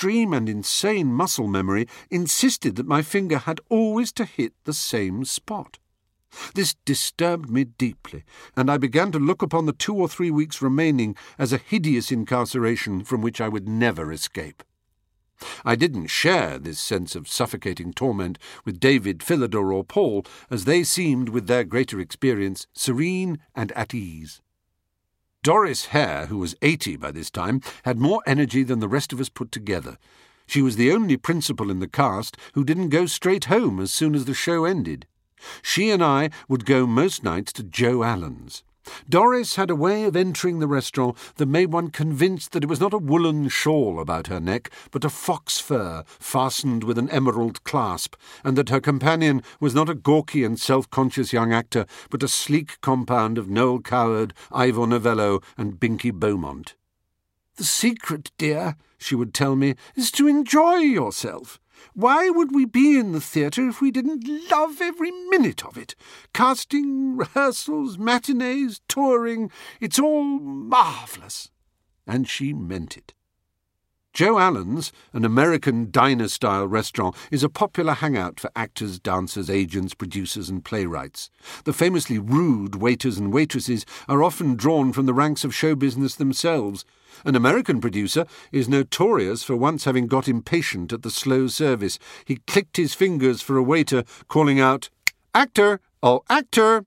extreme and insane muscle memory insisted that my finger had always to hit the same spot. This disturbed me deeply, and I began to look upon the 2 or 3 weeks remaining as a hideous incarceration from which I would never escape. I didn't share this sense of suffocating torment with David, Philidor, or Paul, as they seemed, with their greater experience, serene and at ease. Doris Hare, who was 80 by this time, had more energy than the rest of us put together. She was the only principal in the cast who didn't go straight home as soon as the show ended. She and I would go most nights to Joe Allen's. Doris had a way of entering the restaurant that made one convinced that it was not a woolen shawl about her neck, but a fox fur fastened with an emerald clasp, and that her companion was not a gawky and self-conscious young actor, but a sleek compound of Noel Coward, Ivor Novello, and Binky Beaumont. "The secret, dear," she would tell me, "is to enjoy yourself. Why would we be in the theatre if we didn't love every minute of it? Casting, rehearsals, matinees, touring, it's all marvellous." And she meant it. Joe Allen's, an American diner-style restaurant, is a popular hangout for actors, dancers, agents, producers and playwrights. The famously rude waiters and waitresses are often drawn from the ranks of show business themselves. An American producer is notorious for once having got impatient at the slow service. He clicked his fingers for a waiter, calling out, "Actor! Oh, actor!"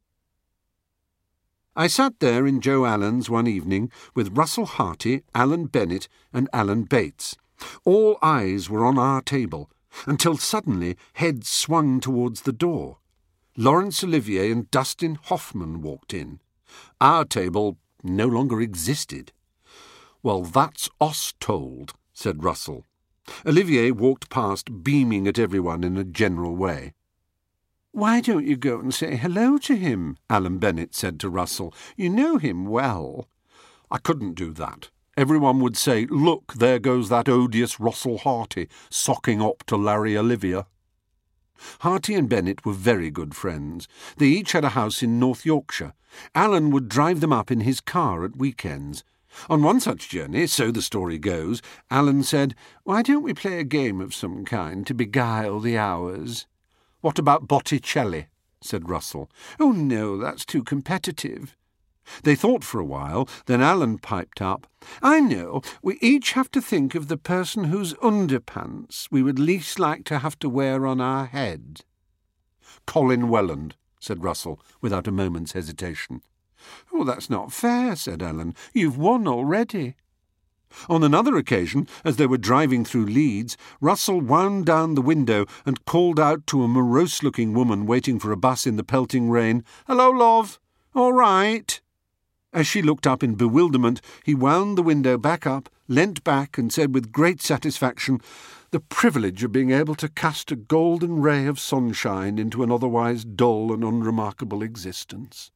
I sat there in Joe Allen's one evening with Russell Harty, Alan Bennett and Alan Bates. All eyes were on our table, until suddenly heads swung towards the door. Laurence Olivier and Dustin Hoffman walked in. Our table no longer existed. "Well, that's us told," said Russell. Olivier walked past, beaming at everyone in a general way. "Why don't you go and say hello to him?" Alan Bennett said to Russell. "You know him well." "I couldn't do that. Everyone would say, 'Look, there goes that odious Russell Harty, socking up to Larry Olivier.'" Harty and Bennett were very good friends. They each had a house in North Yorkshire. Alan would drive them up in his car at weekends. On one such journey, so the story goes, Alan said, "Why don't we play a game of some kind to beguile the hours?" "What about Botticelli?" said Russell. "Oh, no, that's too competitive." They thought for a while, then Alan piped up, "I know, we each have to think of the person whose underpants we would least like to have to wear on our head." "Colin Welland," said Russell, without a moment's hesitation. "Oh, that's not fair," said Alan. "You've won already." On another occasion, as they were driving through Leeds, Russell wound down the window and called out to a morose-looking woman waiting for a bus in the pelting rain, "Hello, love. All right?" As she looked up in bewilderment, he wound the window back up, leant back, and said with great satisfaction, "The privilege of being able to cast a golden ray of sunshine into an otherwise dull and unremarkable existence."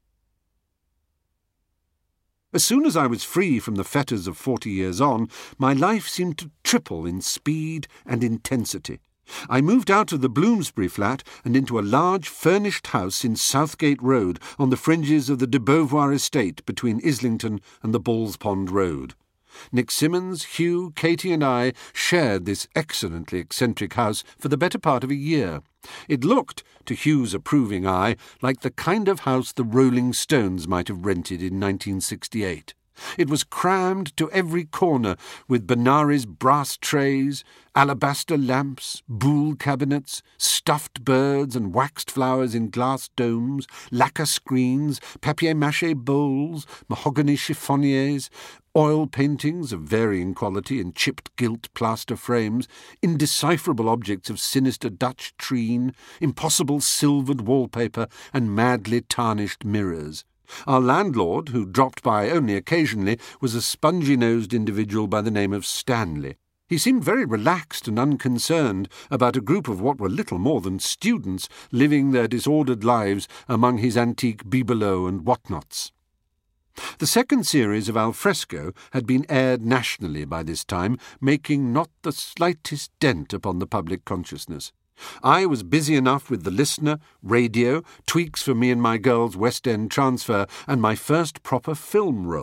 As soon as I was free from the fetters of 40 years on, my life seemed to triple in speed and intensity. I moved out of the Bloomsbury flat and into a large furnished house in Southgate Road, on the fringes of the de Beauvoir estate between Islington and the Balls Pond Road. Nick Simmons, Hugh, Katie and I shared this excellently eccentric house for the better part of a year. It looked, to Hugh's approving eye, like the kind of house the Rolling Stones might have rented in 1968. It was crammed to every corner with Benares brass trays, alabaster lamps, Boule cabinets, stuffed birds and waxed flowers in glass domes, lacquer screens, papier-mâché bowls, mahogany chiffoniers, oil paintings of varying quality in chipped gilt plaster frames, indecipherable objects of sinister Dutch treen, impossible silvered wallpaper, and madly tarnished mirrors. Our landlord, who dropped by only occasionally, was a spongy-nosed individual by the name of Stanley. He seemed very relaxed and unconcerned about a group of what were little more than students living their disordered lives among his antique bibelots and whatnots. The second series of Al Fresco had been aired nationally by this time, making not the slightest dent upon the public consciousness. I was busy enough with The Listener, radio, tweaks for me and my girl's West End transfer, and my first proper film role.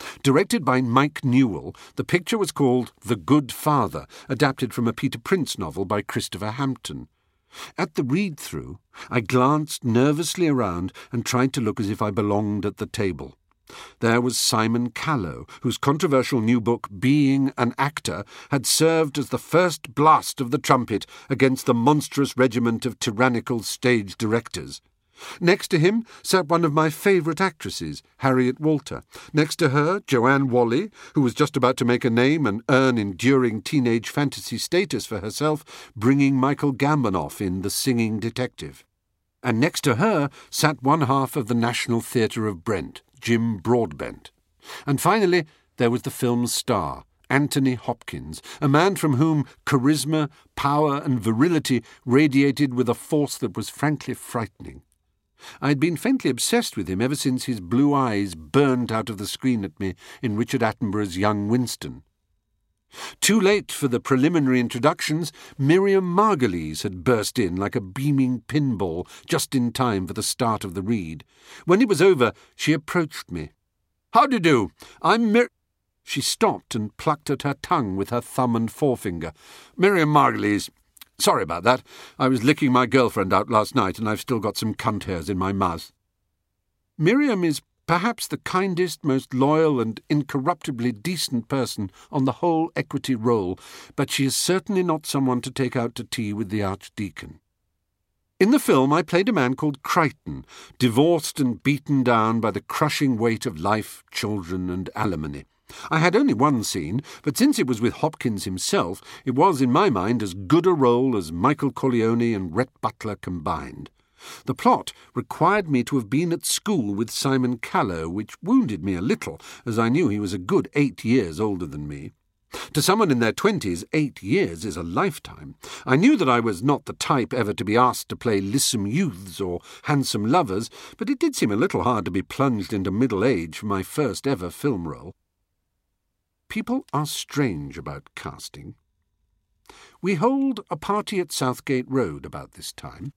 Directed by Mike Newell, the picture was called The Good Father, adapted from a Peter Prince novel by Christopher Hampton. At the read-through, I glanced nervously around and tried to look as if I belonged at the table. There was Simon Callow, whose controversial new book, Being an Actor, had served as the first blast of the trumpet against the monstrous regiment of tyrannical stage directors. Next to him sat one of my favourite actresses, Harriet Walter. Next to her, Joanne Whalley, who was just about to make a name and earn enduring teenage fantasy status for herself, bringing Michael Gambon off in The Singing Detective. And next to her sat one half of the National Theatre of Brent, Jim Broadbent. And finally, there was the film's star, Anthony Hopkins, a man from whom charisma, power and virility radiated with a force that was frankly frightening. I had been faintly obsessed with him ever since his blue eyes burned out of the screen at me in Richard Attenborough's Young Winston. Too late for the preliminary introductions, Miriam Margolyes had burst in like a beaming pinball just in time for the start of the read. When it was over, she approached me. "How do you do? I'm She stopped and plucked at her tongue with her thumb and forefinger. "Miriam Margolyes. Sorry about that. I was licking my girlfriend out last night and I've still got some cunt hairs in my mouth." Miriam is perhaps the kindest, most loyal and incorruptibly decent person on the whole equity roll, but she is certainly not someone to take out to tea with the Archdeacon. In the film I played a man called Crichton, divorced and beaten down by the crushing weight of life, children and alimony. I had only one scene, but since it was with Hopkins himself, it was, in my mind, as good a role as Michael Corleone and Rhett Butler combined. The plot required me to have been at school with Simon Callow, which wounded me a little, as I knew he was a good 8 years older than me. To someone in their 20s, 8 years is a lifetime. I knew that I was not the type ever to be asked to play lissom youths or handsome lovers, but it did seem a little hard to be plunged into middle age for my first ever film role. People are strange about casting. We hold a party at Southgate Road about this time.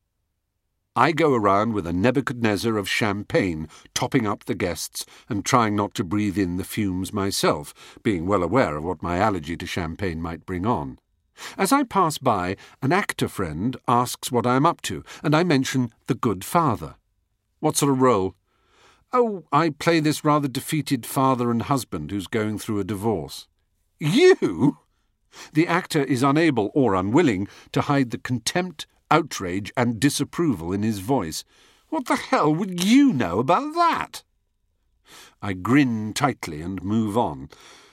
I go around with a Nebuchadnezzar of champagne, topping up the guests and trying not to breathe in the fumes myself, being well aware of what my allergy to champagne might bring on. As I pass by, an actor friend asks what I am up to, and I mention The Good Father. "What sort of role?" "Oh, I play this rather defeated father and husband who's going through a divorce." "You?" The actor is unable or unwilling to hide the contempt, outrage and disapproval in his voice. "What the hell would you know about that?" I grin tightly and move on.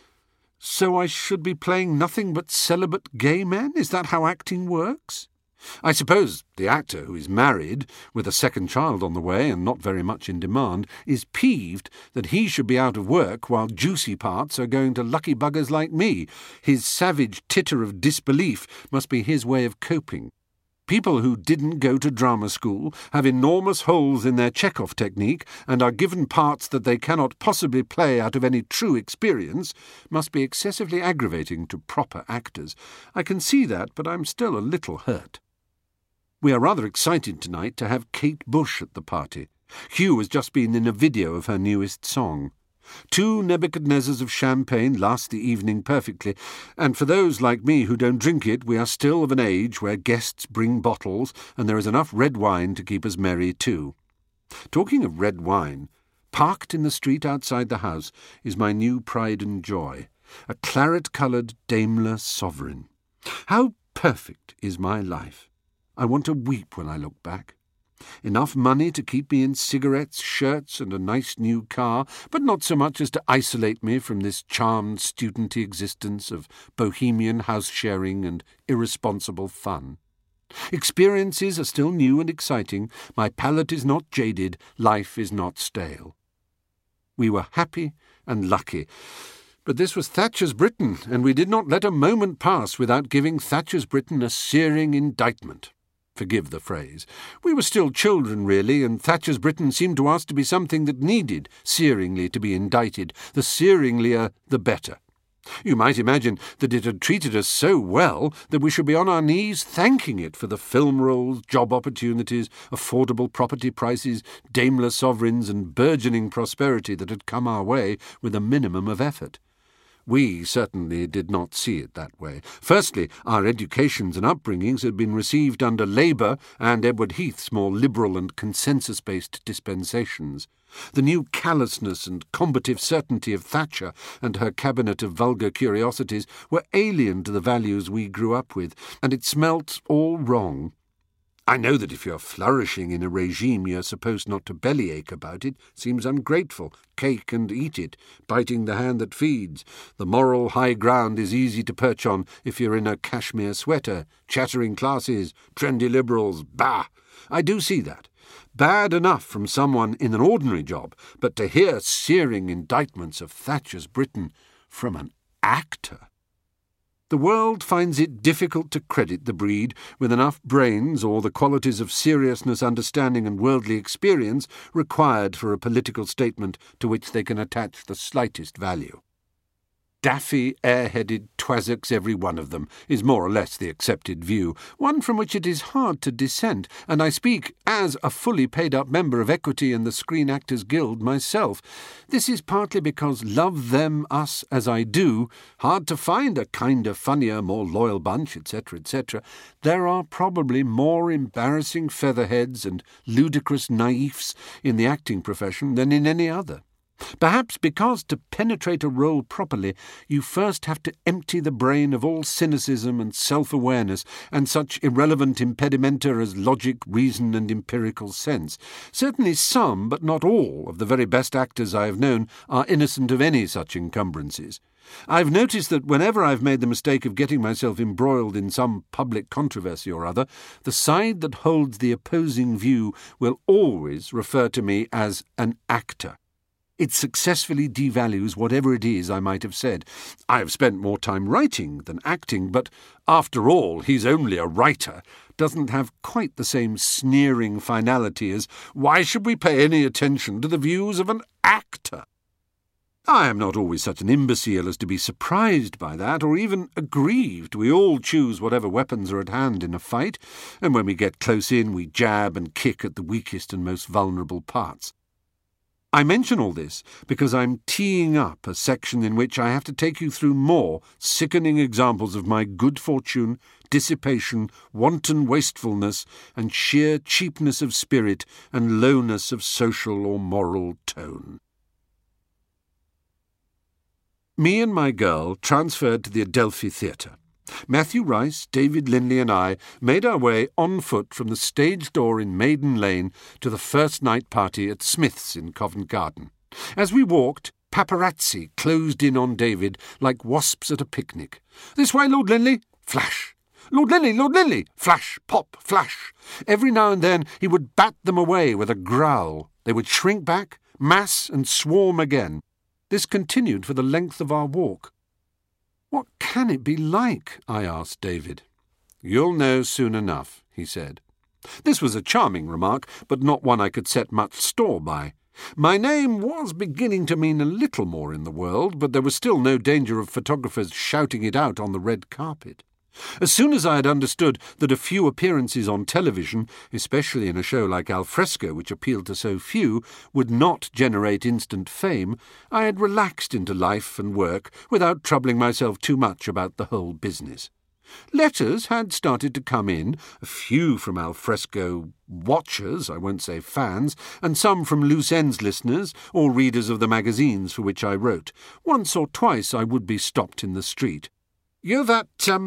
"So I should be playing nothing but celibate gay men? Is that how acting works?" I suppose the actor, who is married, with a second child on the way and not very much in demand, is peeved that he should be out of work while juicy parts are going to lucky buggers like me. His savage titter of disbelief must be his way of coping. People who didn't go to drama school, have enormous holes in their Chekhov technique, and are given parts that they cannot possibly play out of any true experience, must be excessively aggravating to proper actors. I can see that, but I'm still a little hurt. We are rather excited tonight to have Kate Bush at the party. Hugh has just been in a video of her newest song. 2 Nebuchadnezzars of champagne last the evening perfectly, and for those like me who don't drink it, we are still of an age where guests bring bottles, and there is enough red wine to keep us merry too. Talking of red wine, parked in the street outside the house is my new pride and joy, a claret-coloured Daimler Sovereign. How perfect is my life! I want to weep when I look back. Enough money to keep me in cigarettes, shirts, and a nice new car, but not so much as to isolate me from this charmed studenty existence of bohemian house-sharing and irresponsible fun. Experiences are still new and exciting, my palate is not jaded, life is not stale. We were happy and lucky, but this was Thatcher's Britain, and we did not let a moment pass without giving Thatcher's Britain a searing indictment. Forgive the phrase. We were still children, really, and Thatcher's Britain seemed to us to be something that needed searingly to be indicted. The searinglier, the better. You might imagine that it had treated us so well that we should be on our knees thanking it for the film rolls, job opportunities, affordable property prices, Daimler sovereigns, and burgeoning prosperity that had come our way with a minimum of effort. We certainly did not see it that way. Firstly, our educations and upbringings had been received under Labour and Edward Heath's more liberal and consensus-based dispensations. The new callousness and combative certainty of Thatcher and her cabinet of vulgar curiosities were alien to the values we grew up with, and it smelt all wrong. I know that if you're flourishing in a regime you're supposed not to bellyache about it. Seems ungrateful. Cake and eat it, biting the hand that feeds. The moral high ground is easy to perch on if you're in a cashmere sweater. Chattering classes, trendy liberals, bah! I do see that. Bad enough from someone in an ordinary job, but to hear searing indictments of Thatcher's Britain from an actor. The world finds it difficult to credit the breed with enough brains or the qualities of seriousness, understanding and worldly experience required for a political statement to which they can attach the slightest value. Daffy, air-headed twazzocks every one of them, is more or less the accepted view, one from which it is hard to dissent, and I speak as a fully paid-up member of Equity and the Screen Actors Guild myself. This is partly because love them, us, as I do, hard to find a kinder, funnier, more loyal bunch, etc., etc. There are probably more embarrassing featherheads and ludicrous naifs in the acting profession than in any other. Perhaps because to penetrate a role properly, you first have to empty the brain of all cynicism and self-awareness and such irrelevant impedimenta as logic, reason and empirical sense. Certainly some, but not all, of the very best actors I have known are innocent of any such encumbrances. I've noticed that whenever I've made the mistake of getting myself embroiled in some public controversy or other, the side that holds the opposing view will always refer to me as an actor. It successfully devalues whatever it is I might have said. I have spent more time writing than acting, but after all, he's only a writer, doesn't have quite the same sneering finality as, why should we pay any attention to the views of an actor? I am not always such an imbecile as to be surprised by that, or even aggrieved. We all choose whatever weapons are at hand in a fight, and when we get close in, we jab and kick at the weakest and most vulnerable parts. I mention all this because I'm teeing up a section in which I have to take you through more sickening examples of my good fortune, dissipation, wanton wastefulness, and sheer cheapness of spirit and lowness of social or moral tone. Me and my girl transferred to the Adelphi Theatre. Matthew Rice, David Linley and I made our way on foot from the stage door in Maiden Lane to the first night party at Smith's in Covent Garden. As we walked, paparazzi closed in on David like wasps at a picnic. "This way, Lord Linley!" Flash! "Lord Linley! Lord Linley!" Flash! Pop! Flash! Every now and then he would bat them away with a growl. They would shrink back, mass and swarm again. This continued for the length of our walk. "What can it be like?" I asked David. "You'll know soon enough," he said. This was a charming remark, but not one I could set much store by. My name was beginning to mean a little more in the world, but there was still no danger of photographers shouting it out on the red carpet. As soon as I had understood that a few appearances on television, especially in a show like Al Fresco, which appealed to so few, would not generate instant fame, I had relaxed into life and work without troubling myself too much about the whole business. Letters had started to come in, a few from Al Fresco watchers, I won't say fans, and some from Loose Ends listeners or readers of the magazines for which I wrote. Once or twice I would be stopped in the street. "You're that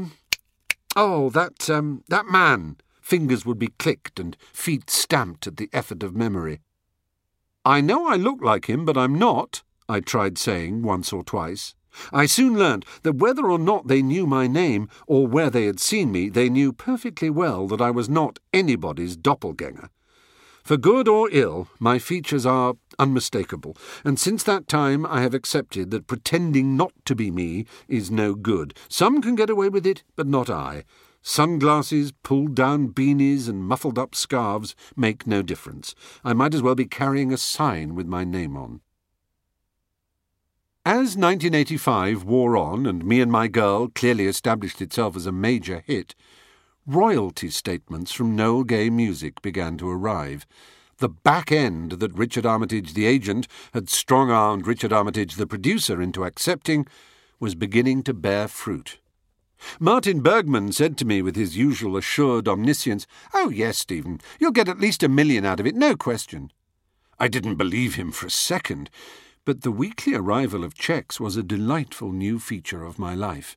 man." Fingers would be clicked and feet stamped at the effort of memory. "I know I look like him, but I'm not," I tried saying once or twice. I soon learned that whether or not they knew my name or where they had seen me, they knew perfectly well that I was not anybody's doppelganger. For good or ill, my features are unmistakable, and since that time I have accepted that pretending not to be me is no good. Some can get away with it, but not I. Sunglasses, pulled-down beanies, and muffled-up scarves make no difference. I might as well be carrying a sign with my name on. As 1985 wore on and Me and My Girl clearly established itself as a major hit, royalty statements from Noel Gay Music began to arrive. The back end that Richard Armitage the agent had strong-armed Richard Armitage the producer into accepting was beginning to bear fruit. Martin Bergman said to me with his usual assured omniscience, "Oh yes, Stephen, you'll get at least $1 million out of it, no question." I didn't believe him for a second, but the weekly arrival of cheques was a delightful new feature of my life.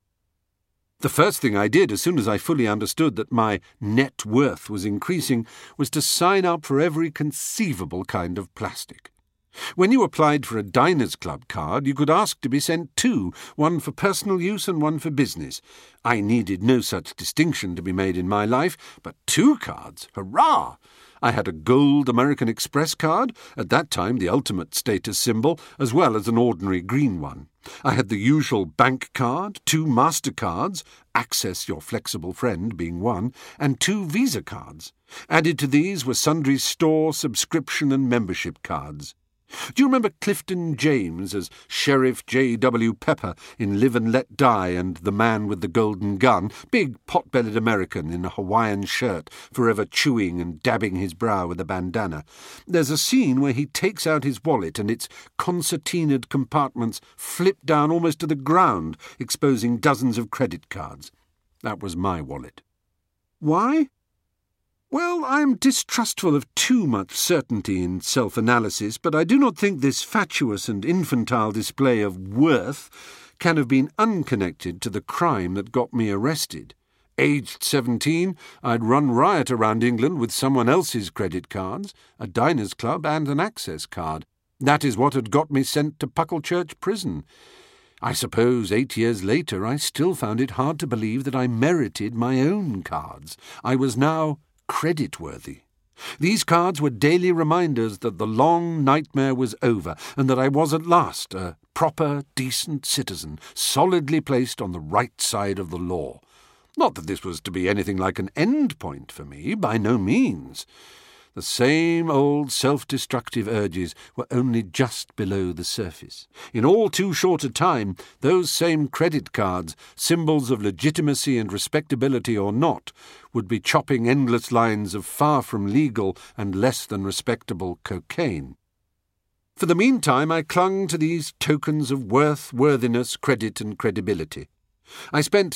The first thing I did as soon as I fully understood that my net worth was increasing was to sign up for every conceivable kind of plastic. When you applied for a Diners Club card, you could ask to be sent two, one for personal use and one for business. I needed no such distinction to be made in my life, but 2 cards, hurrah! I had a gold American Express card, at that time the ultimate status symbol, as well as an ordinary green one. I had the usual bank card, 2 MasterCards, Access Your Flexible Friend being one, and 2 Visa cards. Added to these were sundry store, subscription and membership cards. Do you remember Clifton James as Sheriff J.W. Pepper in Live and Let Die and The Man with the Golden Gun, big pot-bellied American in a Hawaiian shirt, forever chewing and dabbing his brow with a bandana? There's a scene where he takes out his wallet and its concertinaed compartments flip down almost to the ground, exposing dozens of credit cards. That was my wallet. Why? Well, I am distrustful of too much certainty in self-analysis, but I do not think this fatuous and infantile display of worth can have been unconnected to the crime that got me arrested. Aged 17, I'd run riot around England with someone else's credit cards, a Diners Club and an Access card. That is what had got me sent to Pucklechurch Prison. I suppose 8 years later I still found it hard to believe that I merited my own cards. I was now creditworthy. These cards were daily reminders that the long nightmare was over and that I was at last a proper, decent citizen, solidly placed on the right side of the law. Not that this was to be anything like an end point for me, by no means. The same old self-destructive urges were only just below the surface. In all too short a time, those same credit cards, symbols of legitimacy and respectability or not, would be chopping endless lines of far from legal and less than respectable cocaine. For the meantime, I clung to these tokens of worth, worthiness, credit and credibility. I spent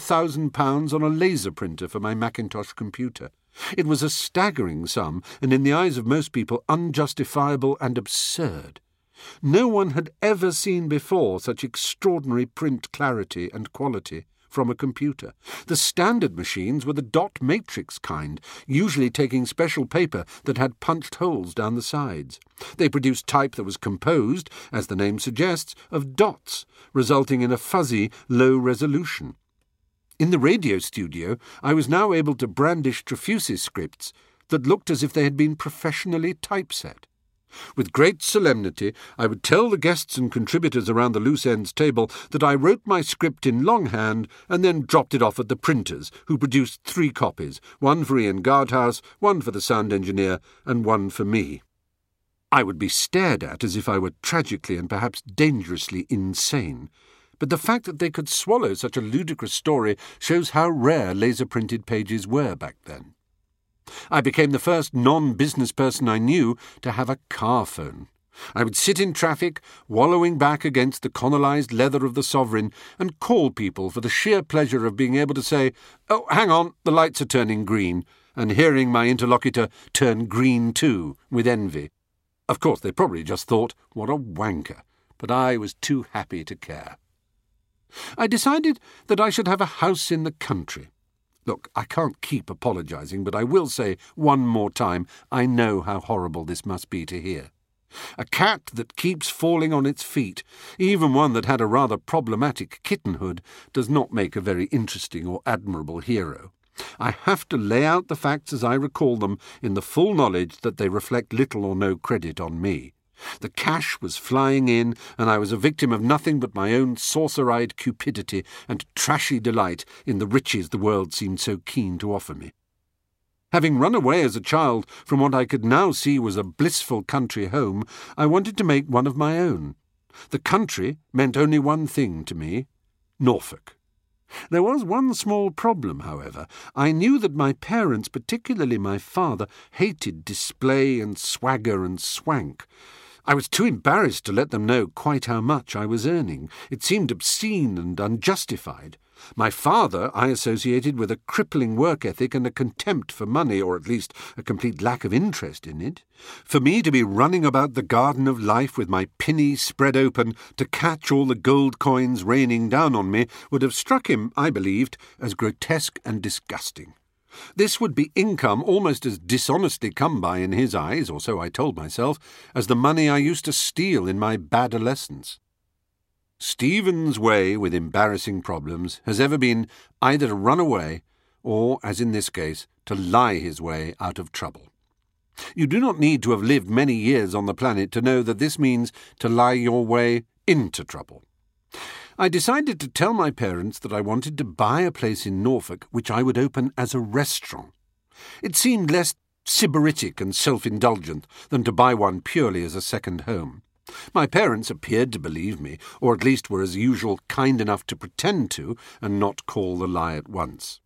£7,000 on a laser printer for my Macintosh computer. It was a staggering sum, and in the eyes of most people unjustifiable and absurd. No one had ever seen before such extraordinary print clarity and quality from a computer. The standard machines were the dot matrix kind, usually taking special paper that had punched holes down the sides. They produced type that was composed, as the name suggests, of dots, resulting in a fuzzy, low resolution. In the radio studio, I was now able to brandish Trefusis scripts that looked as if they had been professionally typeset. With great solemnity, I would tell the guests and contributors around the loose ends table that I wrote my script in longhand and then dropped it off at the printers, who produced 3 copies, one for Ian Guardhouse, one for the sound engineer, and one for me. I would be stared at as if I were tragically and perhaps dangerously insane. But the fact that they could swallow such a ludicrous story shows how rare laser-printed pages were back then. I became the first non-business person I knew to have a car phone. I would sit in traffic, wallowing back against the connolized leather of the Sovereign, and call people for the sheer pleasure of being able to say, "Oh, hang on, the lights are turning green," and hearing my interlocutor turn green too, with envy. Of course, they probably just thought, what a wanker, but I was too happy to care. I decided that I should have a house in the country. Look, I can't keep apologising, but I will say one more time, I know how horrible this must be to hear. A cat that keeps falling on its feet, even one that had a rather problematic kittenhood, does not make a very interesting or admirable hero. I have to lay out the facts as I recall them, in the full knowledge that they reflect little or no credit on me. The cash was flying in, and I was a victim of nothing but my own saucer-eyed cupidity and trashy delight in the riches the world seemed so keen to offer me. Having run away as a child from what I could now see was a blissful country home, I wanted to make one of my own. The country meant only one thing to me: Norfolk. There was one small problem, however. I knew that my parents, particularly my father, hated display and swagger and swank. I was too embarrassed to let them know quite how much I was earning. It seemed obscene and unjustified. My father I associated with a crippling work ethic and a contempt for money, or at least a complete lack of interest in it. For me to be running about the garden of life with my pinny spread open to catch all the gold coins raining down on me would have struck him, I believed, as grotesque and disgusting. This would be income almost as dishonestly come by in his eyes, or so I told myself, as the money I used to steal in my bad adolescence. Stephen's way with embarrassing problems has ever been either to run away or, as in this case, to lie his way out of trouble. You do not need to have lived many years on the planet to know that this means to lie your way into trouble. I decided to tell my parents that I wanted to buy a place in Norfolk which I would open as a restaurant. It seemed less sybaritic and self-indulgent than to buy one purely as a second home. My parents appeared to believe me, or at least were as usual kind enough to pretend to, and not call the lie at once.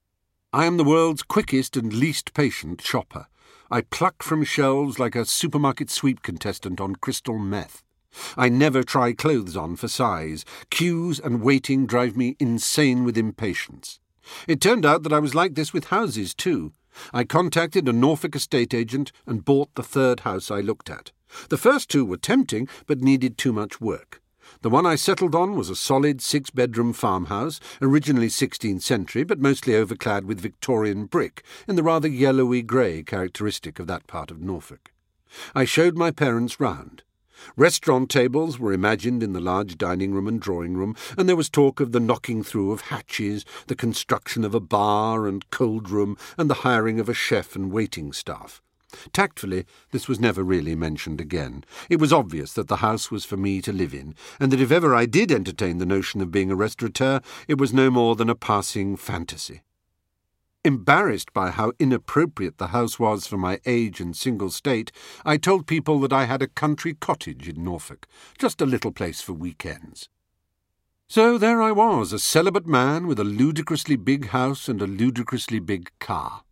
I am the world's quickest and least patient shopper. I pluck from shelves like a supermarket sweep contestant on crystal meth. I never try clothes on for size. Queues and waiting drive me insane with impatience. It turned out that I was like this with houses too. I contacted a Norfolk estate agent and bought the third house I looked at. The first two were tempting, but needed too much work. The one I settled on was a solid 6-bedroom farmhouse, originally 16th century, but mostly overclad with Victorian brick, in the rather yellowy-grey characteristic of that part of Norfolk. I showed my parents round. Restaurant tables were imagined in the large dining room and drawing room, and there was talk of the knocking through of hatches, the construction of a bar and cold room, and the hiring of a chef and waiting staff. Tactfully, this was never really mentioned again. It was obvious that the house was for me to live in, and that if ever I did entertain the notion of being a restaurateur, it was no more than a passing fantasy. Embarrassed by how inappropriate the house was for my age and single state, I told people that I had a country cottage in Norfolk, just a little place for weekends. So there I was, a celibate man with a ludicrously big house and a ludicrously big car.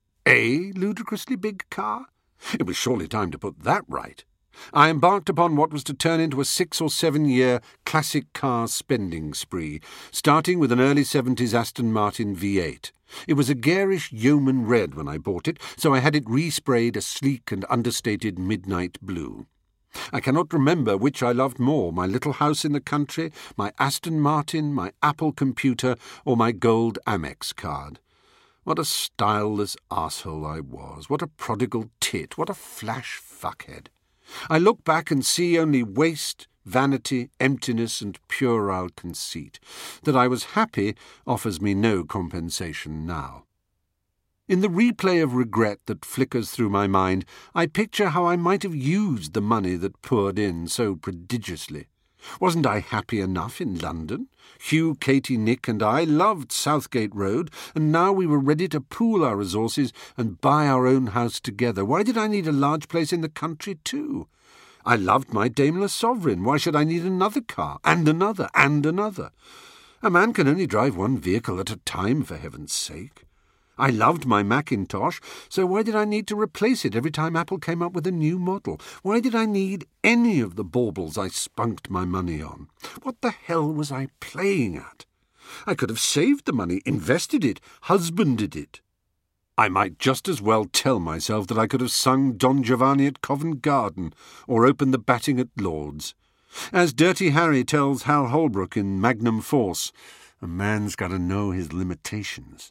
A ludicrously big car? It was surely time to put that right. I embarked upon what was to turn into a 6 or 7 year classic car spending spree, starting with an early 70s Aston Martin V8. It was a garish yeoman red when I bought it, so I had it resprayed a sleek and understated midnight blue. I cannot remember which I loved more, my little house in the country, my Aston Martin, my Apple computer, or my gold Amex card. What a styleless arsehole I was, what a prodigal tit, what a flash fuckhead. I look back and see only waste, vanity, emptiness, and puerile conceit. That I was happy offers me no compensation now. In the replay of regret that flickers through my mind, I picture how I might have used the money that poured in so prodigiously. Wasn't I happy enough in London? Hugh, Katie, Nick and I loved Southgate Road, and now we were ready to pool our resources and buy our own house together. Why did I need a large place in the country too? I loved my Daimler Sovereign. Why should I need another car, and another, and another? A man can only drive one vehicle at a time, for heaven's sake. I loved my Macintosh, so why did I need to replace it every time Apple came up with a new model? Why did I need any of the baubles I spunked my money on? What the hell was I playing at? I could have saved the money, invested it, husbanded it. I might just as well tell myself that I could have sung Don Giovanni at Covent Garden, or opened the batting at Lord's. As Dirty Harry tells Hal Holbrook in Magnum Force, a man's got to know his limitations.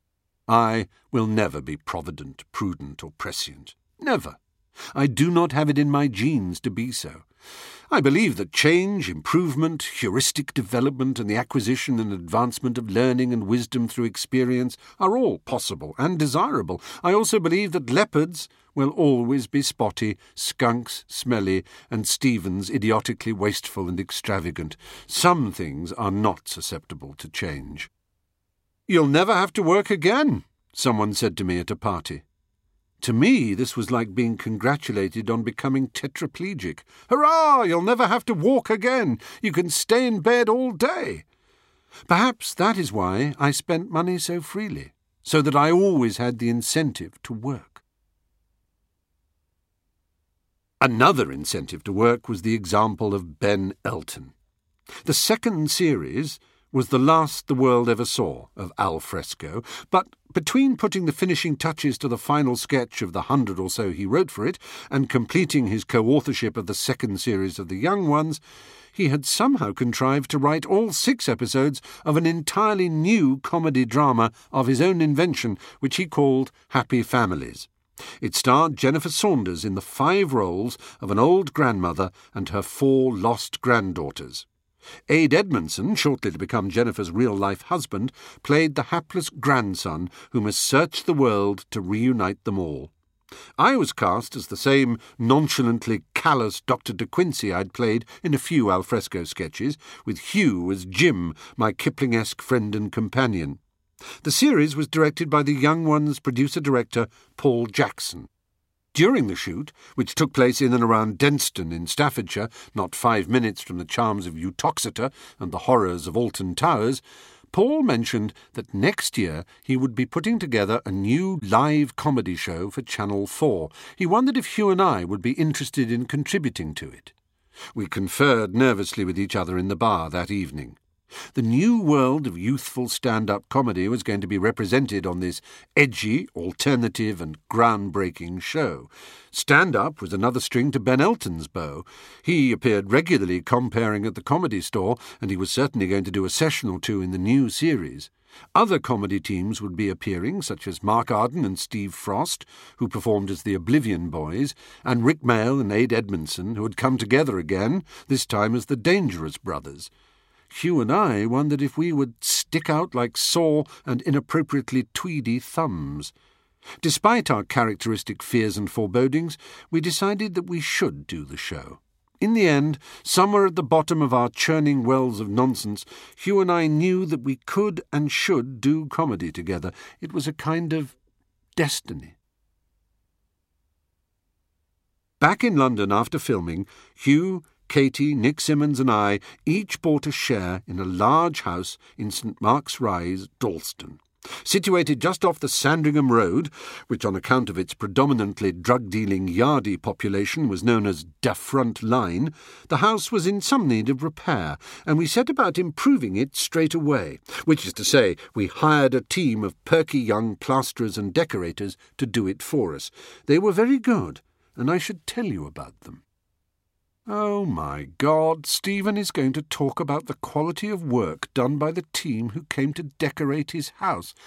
I will never be provident, prudent, or prescient. Never. I do not have it in my genes to be so. I believe that change, improvement, heuristic development, and the acquisition and advancement of learning and wisdom through experience are all possible and desirable. I also believe that leopards will always be spotty, skunks smelly, and Stephens idiotically wasteful and extravagant. Some things are not susceptible to change. "You'll never have to work again," someone said to me at a party. To me, this was like being congratulated on becoming tetraplegic. Hurrah! You'll never have to walk again. You can stay in bed all day. Perhaps that is why I spent money so freely, so that I always had the incentive to work. Another incentive to work was the example of Ben Elton. The second series was the last the world ever saw of Al Fresco, but between putting the finishing touches to the final sketch of the 100 or so he wrote for it and completing his co-authorship of the second series of The Young Ones, he had somehow contrived to write all 6 episodes of an entirely new comedy drama of his own invention, which he called Happy Families. It starred Jennifer Saunders in the 5 roles of an old grandmother and her 4 lost granddaughters. Ade Edmondson, shortly to become Jennifer's real-life husband, played the hapless grandson who must search the world to reunite them all. I was cast as the same nonchalantly callous Dr. De Quincey I'd played in a few al fresco sketches, with Hugh as Jim, my Kipling-esque friend and companion. The series was directed by The Young Ones' producer-director Paul Jackson. During the shoot, which took place in and around Denston in Staffordshire, not 5 minutes from the charms of Uttoxeter and the horrors of Alton Towers, Paul mentioned that next year he would be putting together a new live comedy show for Channel 4. He wondered if Hugh and I would be interested in contributing to it. We conferred nervously with each other in the bar that evening. The new world of youthful stand-up comedy was going to be represented on this edgy, alternative and groundbreaking show. Stand-up was another string to Ben Elton's bow. He appeared regularly comparing at the Comedy Store, and he was certainly going to do a session or 2 in the new series. Other comedy teams would be appearing, such as Mark Arden and Steve Frost, who performed as the Oblivion Boys, and Rick Mayall and Ade Edmondson, who had come together again, this time as the Dangerous Brothers. Hugh and I wondered if we would stick out like sore and inappropriately tweedy thumbs. Despite our characteristic fears and forebodings, we decided that we should do the show. In the end, somewhere at the bottom of our churning wells of nonsense, Hugh and I knew that we could and should do comedy together. It was a kind of destiny. Back in London after filming, Hugh, Katie, Nick Simmons and I each bought a share in a large house in St Mark's Rise, Dalston. Situated just off the Sandringham Road, which on account of its predominantly drug-dealing yardie population was known as Da Front Line, the house was in some need of repair, and we set about improving it straight away, which is to say, we hired a team of perky young plasterers and decorators to do it for us. They were very good, and I should tell you about them. Oh, my God, Stephen is going to talk about the quality of work done by the team who came to decorate his house.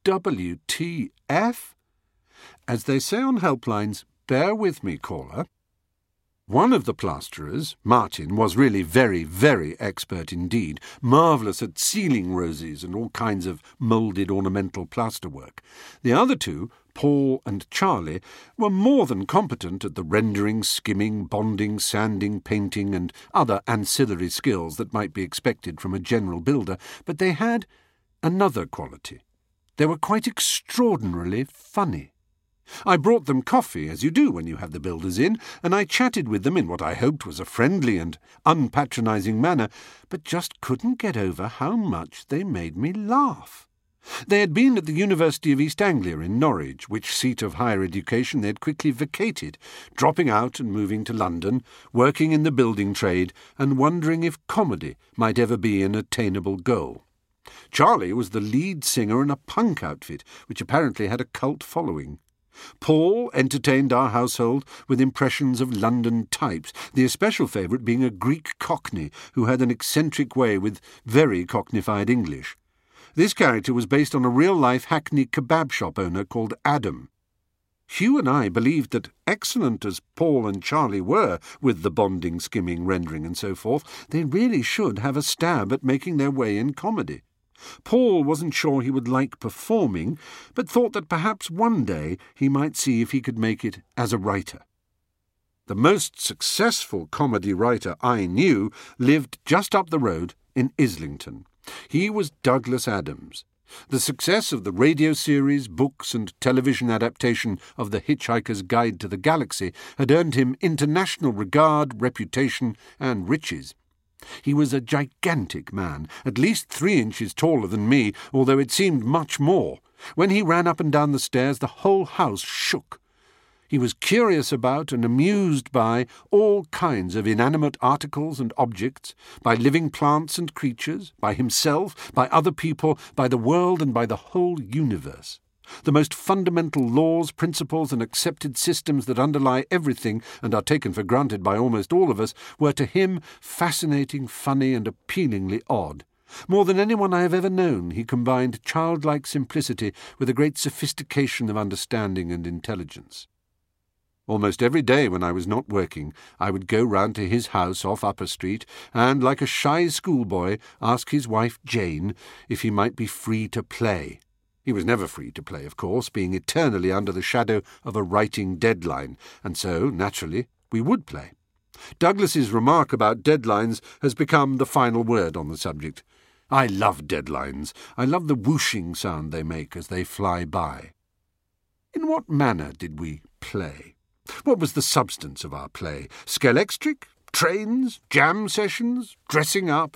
WTF? As they say on helplines, bear with me, caller. One of the plasterers, Martin, was really very, very expert indeed, marvellous at ceiling roses and all kinds of moulded ornamental plasterwork. The other 2, Paul and Charlie, were more than competent at the rendering, skimming, bonding, sanding, painting and other ancillary skills that might be expected from a general builder, but they had another quality. They were quite extraordinarily funny. I brought them coffee, as you do when you have the builders in, and I chatted with them in what I hoped was a friendly and unpatronising manner, but just couldn't get over how much they made me laugh. They had been at the University of East Anglia in Norwich, which seat of higher education they had quickly vacated, dropping out and moving to London, working in the building trade, and wondering if comedy might ever be an attainable goal. Charlie was the lead singer in a punk outfit, which apparently had a cult following. Paul entertained our household with impressions of London types, the especial favourite being a Greek Cockney who had an eccentric way with very cockneyfied English. This character was based on a real-life Hackney kebab shop owner called Adam. Hugh and I believed that, excellent as Paul and Charlie were with the bonding, skimming, rendering and so forth, they really should have a stab at making their way in comedy. Paul wasn't sure he would like performing, but thought that perhaps one day he might see if he could make it as a writer. The most successful comedy writer I knew lived just up the road in Islington. He was Douglas Adams. The success of the radio series, books, and television adaptation of The Hitchhiker's Guide to the Galaxy had earned him international regard, reputation, and riches. He was a gigantic man, at least 3 inches taller than me, although it seemed much more. When he ran up and down the stairs, the whole house shook. He was curious about and amused by all kinds of inanimate articles and objects, by living plants and creatures, by himself, by other people, by the world, and by the whole universe. The most fundamental laws, principles, and accepted systems that underlie everything and are taken for granted by almost all of us were to him fascinating, funny, and appealingly odd. More than anyone I have ever known, he combined childlike simplicity with a great sophistication of understanding and intelligence. Almost every day when I was not working, I would go round to his house off Upper Street and, like a shy schoolboy, ask his wife Jane if he might be free to play. He was never free to play, of course, being eternally under the shadow of a writing deadline, and so, naturally, we would play. Douglas's remark about deadlines has become the final word on the subject. I love deadlines. I love the whooshing sound they make as they fly by. In what manner did we play? What was the substance of our play? Scalextric? Trains? Jam sessions? Dressing up?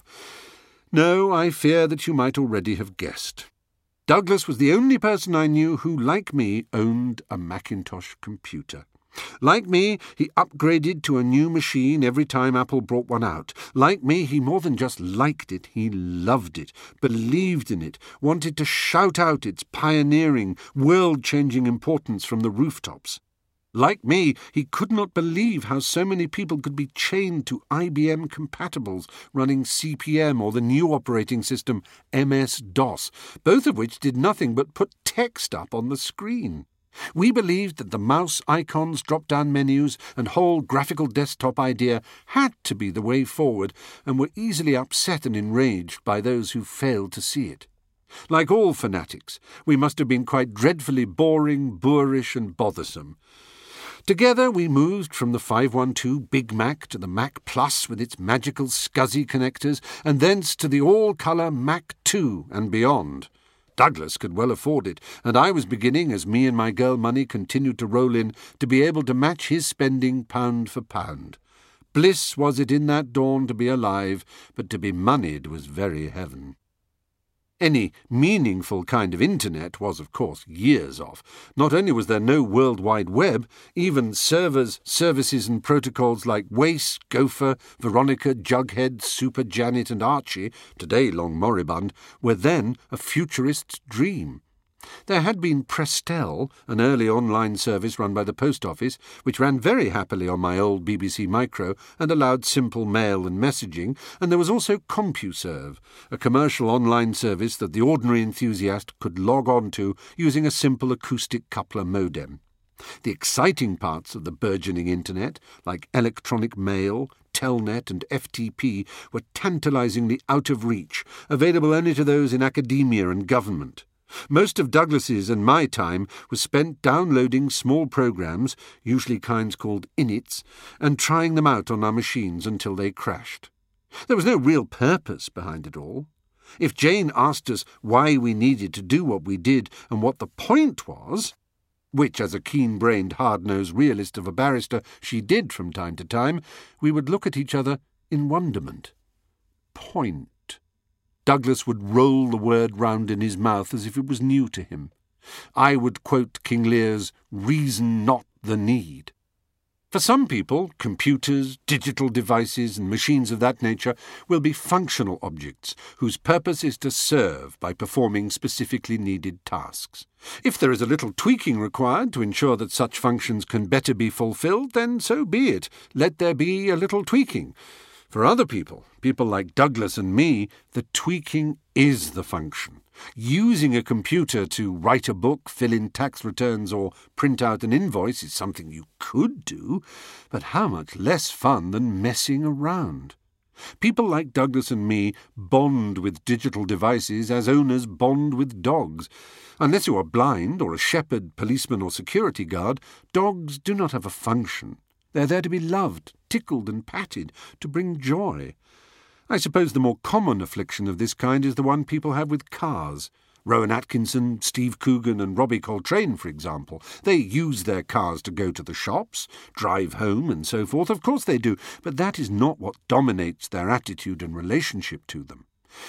No, I fear that you might already have guessed. Douglas was the only person I knew who, like me, owned a Macintosh computer. Like me, he upgraded to a new machine every time Apple brought one out. Like me, he more than just liked it, he loved it, believed in it, wanted to shout out its pioneering, world-changing importance from the rooftops. Like me, he could not believe how so many people could be chained to IBM compatibles running CP/M or the new operating system MS-DOS, both of which did nothing but put text up on the screen. We believed that the mouse icons, drop-down menus, and whole graphical desktop idea had to be the way forward, and were easily upset and enraged by those who failed to see it. Like all fanatics, we must have been quite dreadfully boring, boorish, and bothersome. Together we moved from the 512 Big Mac to the Mac Plus with its magical SCSI connectors, and thence to the all-colour Mac 2 and beyond. Douglas could well afford it, and I was beginning, as me and my girl money continued to roll in, to be able to match his spending pound for pound. Bliss was it in that dawn to be alive, but to be moneyed was very heaven. Any meaningful kind of internet was, of course, years off. Not only was there no World Wide Web, even servers, services and protocols like Wace, Gopher, Veronica, Jughead, Super Janet and Archie, today long moribund, were then a futurist's dream. There had been Prestel, an early online service run by the post office, which ran very happily on my old BBC Micro and allowed simple mail and messaging, and there was also CompuServe, a commercial online service that the ordinary enthusiast could log on to using a simple acoustic coupler modem. The exciting parts of the burgeoning internet, like electronic mail, Telnet and FTP, were tantalizingly out of reach, available only to those in academia and government. Most of Douglas's and my time was spent downloading small programs, usually kinds called inits, and trying them out on our machines until they crashed. There was no real purpose behind it all. If Jane asked us why we needed to do what we did and what the point was, which, as a keen-brained, hard-nosed realist of a barrister, she did from time to time, we would look at each other in wonderment. Point. Douglas would roll the word round in his mouth as if it was new to him. I would quote King Lear's "Reason not the need." For some people, computers, digital devices, and machines of that nature will be functional objects whose purpose is to serve by performing specifically needed tasks. If there is a little tweaking required to ensure that such functions can better be fulfilled, then so be it. Let there be a little tweaking. For other people like Douglas and me, the tweaking is the function. Using a computer to write a book, fill in tax returns, or print out an invoice is something you could do, but how much less fun than messing around. People like Douglas and me bond with digital devices as owners bond with dogs. Unless you are blind, or a shepherd, policeman, or security guard, dogs do not have a function. They're there to be loved, tickled and patted, to bring joy. I suppose the more common affliction of this kind is the one people have with cars. Rowan Atkinson, Steve Coogan and Robbie Coltrane, for example, they use their cars to go to the shops, drive home and so forth. Of course they do, but that is not what dominates their attitude and relationship to them.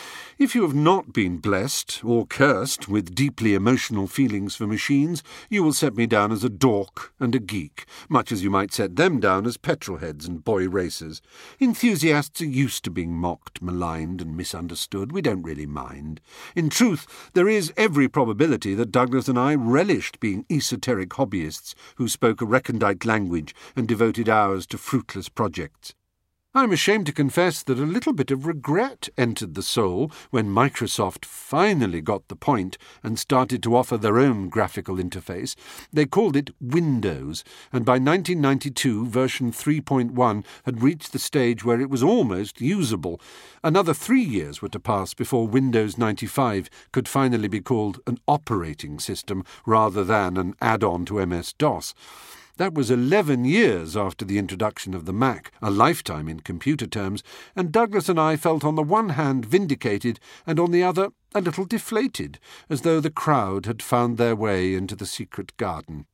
If you have not been blessed or cursed with deeply emotional feelings for machines, you will set me down as a dork and a geek, much as you might set them down as petrolheads and boy racers. Enthusiasts are used to being mocked, maligned and misunderstood. We don't really mind. In truth, there is every probability that Douglas and I relished being esoteric hobbyists who spoke a recondite language and devoted hours to fruitless projects. I am ashamed to confess that a little bit of regret entered the soul when Microsoft finally got the point and started to offer their own graphical interface. They called it Windows, and by 1992 version 3.1 had reached the stage where it was almost usable. Another 3 years were to pass before Windows 95 could finally be called an operating system rather than an add-on to MS-DOS. That was 11 years after the introduction of the Mac, a lifetime in computer terms, and Douglas and I felt on the one hand vindicated and on the other a little deflated, as though the crowd had found their way into the secret garden.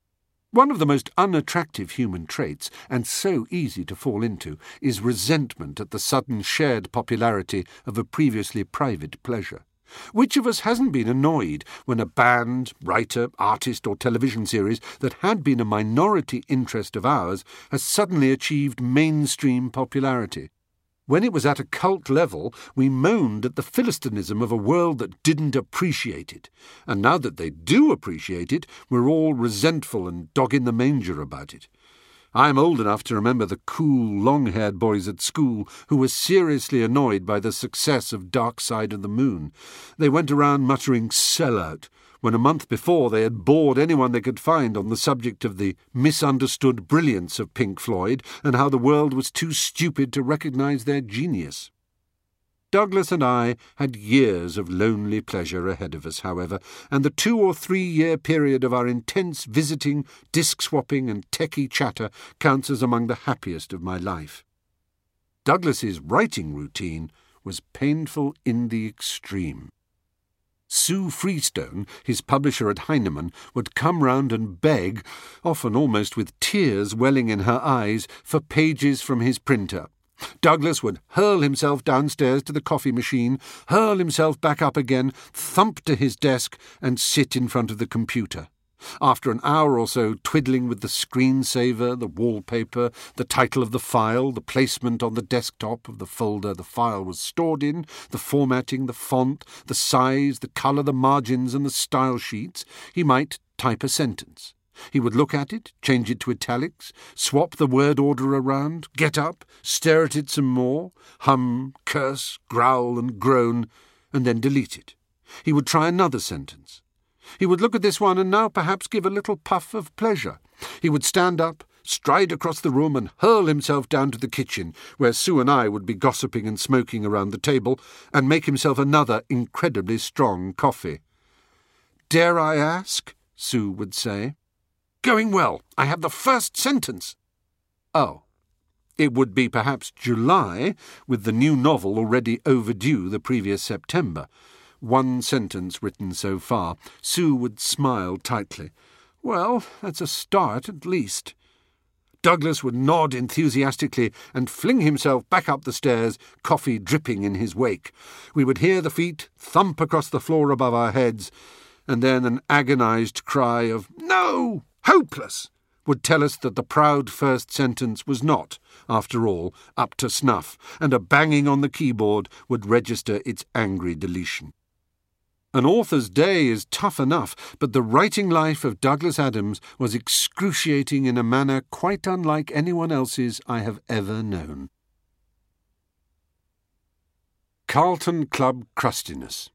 One of the most unattractive human traits, and so easy to fall into, is resentment at the sudden shared popularity of a previously private pleasure. Which of us hasn't been annoyed when a band, writer, artist or television series that had been a minority interest of ours has suddenly achieved mainstream popularity? When it was at a cult level, we moaned at the philistinism of a world that didn't appreciate it. And now that they do appreciate it, we're all resentful and dog-in-the-manger about it. I am old enough to remember the cool, long-haired boys at school who were seriously annoyed by the success of Dark Side of the Moon. They went around muttering "sellout," when a month before they had bored anyone they could find on the subject of the misunderstood brilliance of Pink Floyd and how the world was too stupid to recognise their genius. Douglas and I had years of lonely pleasure ahead of us, however, and the 2 or 3 year period of our intense visiting, disc-swapping and techie chatter counts as among the happiest of my life. Douglas's writing routine was painful in the extreme. Sue Freestone, his publisher at Heinemann, would come round and beg, often almost with tears welling in her eyes, for pages from his printer. Douglas would hurl himself downstairs to the coffee machine, hurl himself back up again, thump to his desk, and sit in front of the computer. After an hour or so twiddling with the screensaver, the wallpaper, the title of the file, the placement on the desktop of the folder the file was stored in, the formatting, the font, the size, the colour, the margins, and the style sheets, he might type a sentence. He would look at it, change it to italics, swap the word order around, get up, stare at it some more, hum, curse, growl and groan, and then delete it. He would try another sentence. He would look at this one and now perhaps give a little puff of pleasure. He would stand up, stride across the room and hurl himself down to the kitchen, where Sue and I would be gossiping and smoking around the table, and make himself another incredibly strong coffee. "Dare I ask?" Sue would say. "Going well. I have the first sentence." Oh. It would be perhaps July, with the new novel already overdue the previous September. 1 sentence written so far. Sue would smile tightly. "Well, that's a start at least." Douglas would nod enthusiastically and fling himself back up the stairs, coffee dripping in his wake. We would hear the feet thump across the floor above our heads, and then an agonized cry of "No! Hopeless!" would tell us that the proud first sentence was not, after all, up to snuff, and a banging on the keyboard would register its angry deletion. An author's day is tough enough, but the writing life of Douglas Adams was excruciating in a manner quite unlike anyone else's I have ever known. Carlton Club crustiness.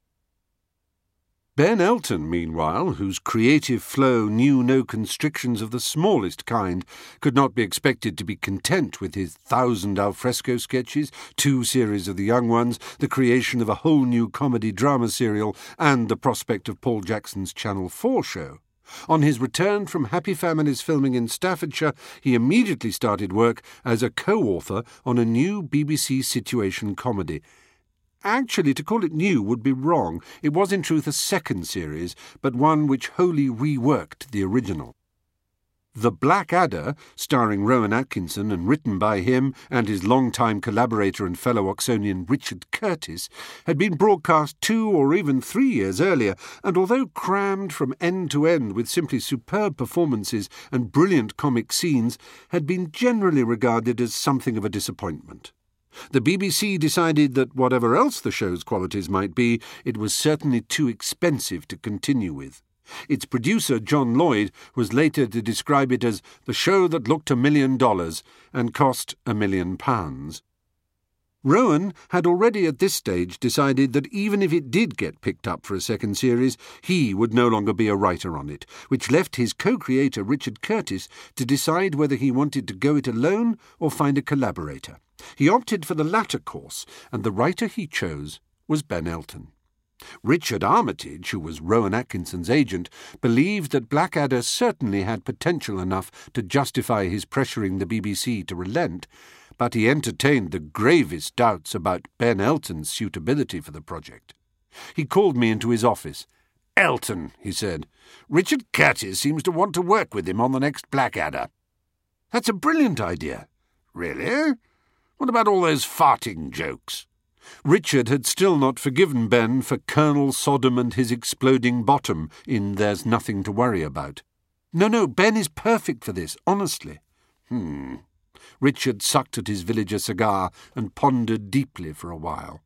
Ben Elton, meanwhile, whose creative flow knew no constrictions of the smallest kind, could not be expected to be content with his 1,000 alfresco sketches, 2 series of The Young Ones, the creation of a whole new comedy-drama serial, and the prospect of Paul Jackson's Channel 4 show. On his return from Happy Families filming in Staffordshire, he immediately started work as a co-author on a new BBC situation comedy. Actually, to call it new would be wrong. It was in truth a second series, but one which wholly reworked the original. The Blackadder, starring Rowan Atkinson and written by him and his long-time collaborator and fellow Oxonian Richard Curtis, had been broadcast 2 or even 3 years earlier, and although crammed from end to end with simply superb performances and brilliant comic scenes, had been generally regarded as something of a disappointment. The BBC decided that whatever else the show's qualities might be, it was certainly too expensive to continue with. Its producer, John Lloyd, was later to describe it as the show that looked $1 million and cost £1 million. Rowan had already at this stage decided that even if it did get picked up for a second series, he would no longer be a writer on it, which left his co-creator Richard Curtis to decide whether he wanted to go it alone or find a collaborator. He opted for the latter course, and the writer he chose was Ben Elton. Richard Armitage, who was Rowan Atkinson's agent, believed that Blackadder certainly had potential enough to justify his pressuring the BBC to relent, but he entertained the gravest doubts about Ben Elton's suitability for the project. He called me into his office. "Elton," he said. "Richard Curtis seems to want to work with him on the next Blackadder." "That's a brilliant idea." "Really? What about all those farting jokes?" Richard had still not forgiven Ben for Colonel Sodom and his exploding bottom in There's Nothing to Worry About. No, Ben is perfect for this, honestly." Richard sucked at his villager cigar and pondered deeply for a while.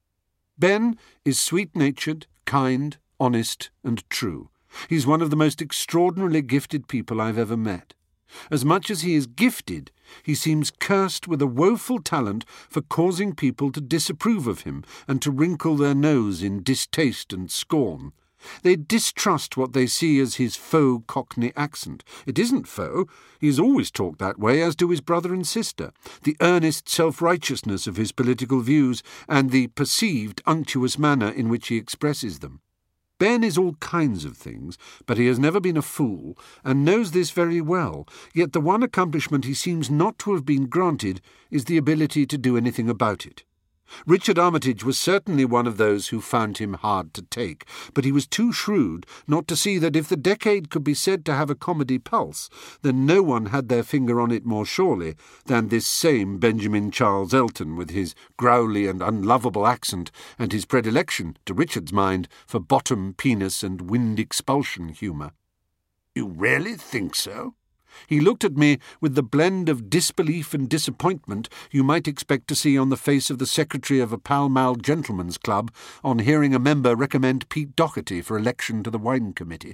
Ben is sweet-natured, kind, honest, and true. He's one of the most extraordinarily gifted people I've ever met. As much as he is gifted, he seems cursed with a woeful talent for causing people to disapprove of him and to wrinkle their nose in distaste and scorn. They distrust what they see as his faux Cockney accent. It isn't faux. He has always talked that way, as do his brother and sister. The earnest self-righteousness of his political views and the perceived unctuous manner in which he expresses them. Ben is all kinds of things, but he has never been a fool, and knows this very well, yet the one accomplishment he seems not to have been granted is the ability to do anything about it. Richard Armitage was certainly one of those who found him hard to take, but he was too shrewd not to see that if the decade could be said to have a comedy pulse, then no one had their finger on it more surely than this same Benjamin Charles Elton with his growly and unlovable accent and his predilection, to Richard's mind, for bottom, penis and wind expulsion humour. "You really think so?" He looked at me with the blend of disbelief and disappointment you might expect to see on the face of the secretary of a Pall Mall gentlemen's club on hearing a member recommend Pete Doherty for election to the wine committee.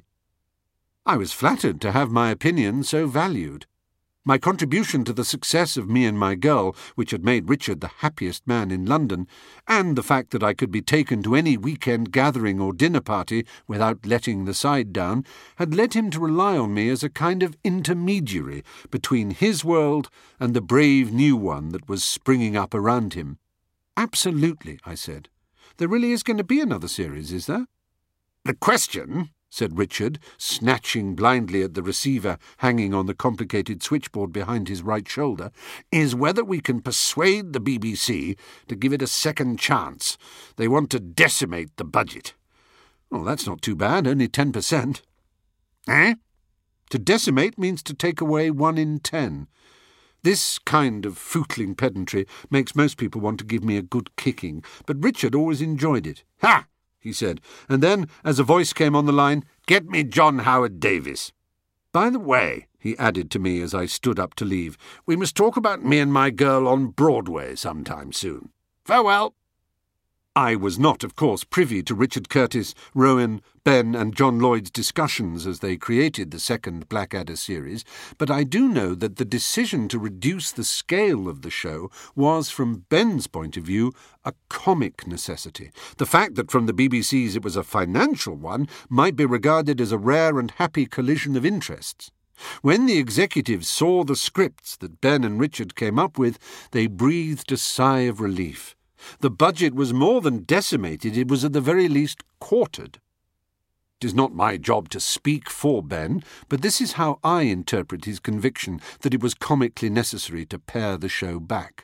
I was flattered to have my opinion so valued. My contribution to the success of Me and My Girl, which had made Richard the happiest man in London, and the fact that I could be taken to any weekend gathering or dinner party without letting the side down, had led him to rely on me as a kind of intermediary between his world and the brave new one that was springing up around him. "Absolutely," I said. "There really is going to be another series, is there?" "The question," said Richard, snatching blindly at the receiver hanging on the complicated switchboard behind his right shoulder, "is whether we can persuade the BBC to give it a second chance. They want to decimate the budget." "Well, that's not too bad, only 10%. "Eh?" "To decimate means to take away 1 in 10. This kind of footling pedantry makes most people want to give me a good kicking, but Richard always enjoyed it. "Ha!" he said, and then, as a voice came on the line, "Get me John Howard Davis. By the way," he added to me as I stood up to leave, "we must talk about Me and My Girl on Broadway sometime soon. Farewell." I was not, of course, privy to Richard Curtis, Rowan, Ben and John Lloyd's discussions as they created the second Blackadder series, but I do know that the decision to reduce the scale of the show was, from Ben's point of view, a comic necessity. The fact that from the BBC's it was a financial one might be regarded as a rare and happy collision of interests. When the executives saw the scripts that Ben and Richard came up with, they breathed a sigh of relief. The budget was more than decimated, it was at the very least quartered. It is not my job to speak for Ben, but this is how I interpret his conviction that it was comically necessary to pare the show back.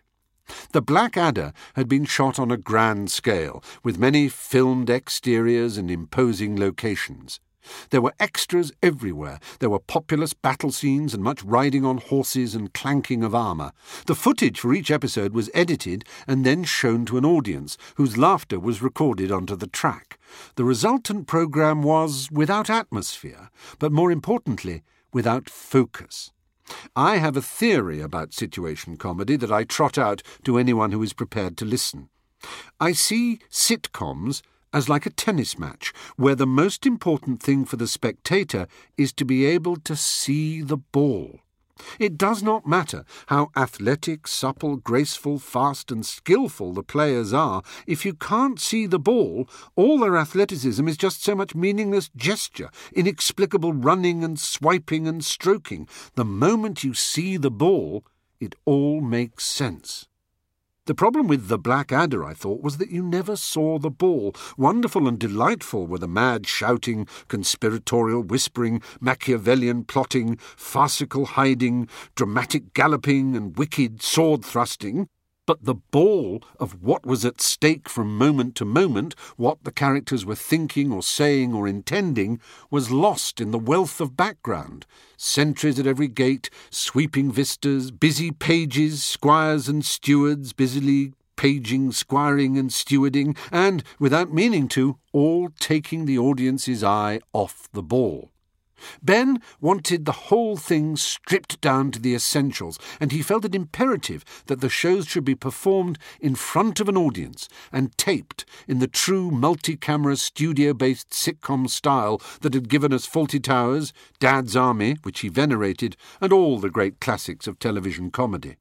The Blackadder had been shot on a grand scale, with many filmed exteriors and imposing locations. There were extras everywhere. There were populous battle scenes and much riding on horses and clanking of armour. The footage for each episode was edited and then shown to an audience, whose laughter was recorded onto the track. The resultant programme was without atmosphere, but more importantly, without focus. I have a theory about situation comedy that I trot out to anyone who is prepared to listen. I see sitcoms as like a tennis match, where the most important thing for the spectator is to be able to see the ball. It does not matter how athletic, supple, graceful, fast and skillful the players are. If you can't see the ball, all their athleticism is just so much meaningless gesture, inexplicable running and swiping and stroking. The moment you see the ball, it all makes sense. The problem with The Blackadder, I thought, was that you never saw the ball. Wonderful and delightful were the mad shouting, conspiratorial whispering, Machiavellian plotting, farcical hiding, dramatic galloping and wicked sword thrusting. But the ball of what was at stake from moment to moment, what the characters were thinking or saying or intending, was lost in the wealth of background. Sentries at every gate, sweeping vistas, busy pages, squires and stewards, busily paging, squiring and stewarding, and, without meaning to, all taking the audience's eye off the ball. Ben wanted the whole thing stripped down to the essentials, and he felt it imperative that the shows should be performed in front of an audience and taped in the true multi-camera studio-based sitcom style that had given us Fawlty Towers, Dad's Army, which he venerated, and all the great classics of television comedy.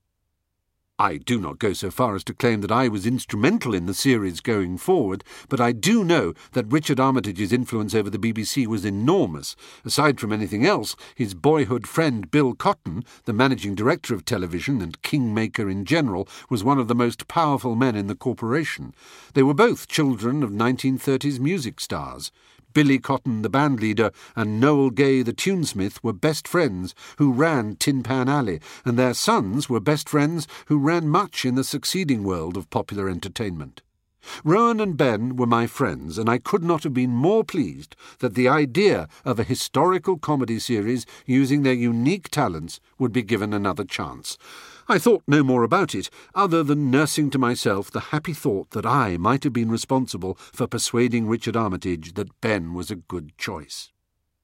I do not go so far as to claim that I was instrumental in the series going forward, but I do know that Richard Armitage's influence over the BBC was enormous. Aside from anything else, his boyhood friend Bill Cotton, the managing director of television and kingmaker in general, was one of the most powerful men in the corporation. They were both children of 1930s music stars. Billy Cotton, the bandleader, and Noel Gay, the tunesmith, were best friends who ran Tin Pan Alley, and their sons were best friends who ran much in the succeeding world of popular entertainment. Rowan and Ben were my friends, and I could not have been more pleased that the idea of a historical comedy series using their unique talents would be given another chance. I thought no more about it, other than nursing to myself the happy thought that I might have been responsible for persuading Richard Armitage that Ben was a good choice.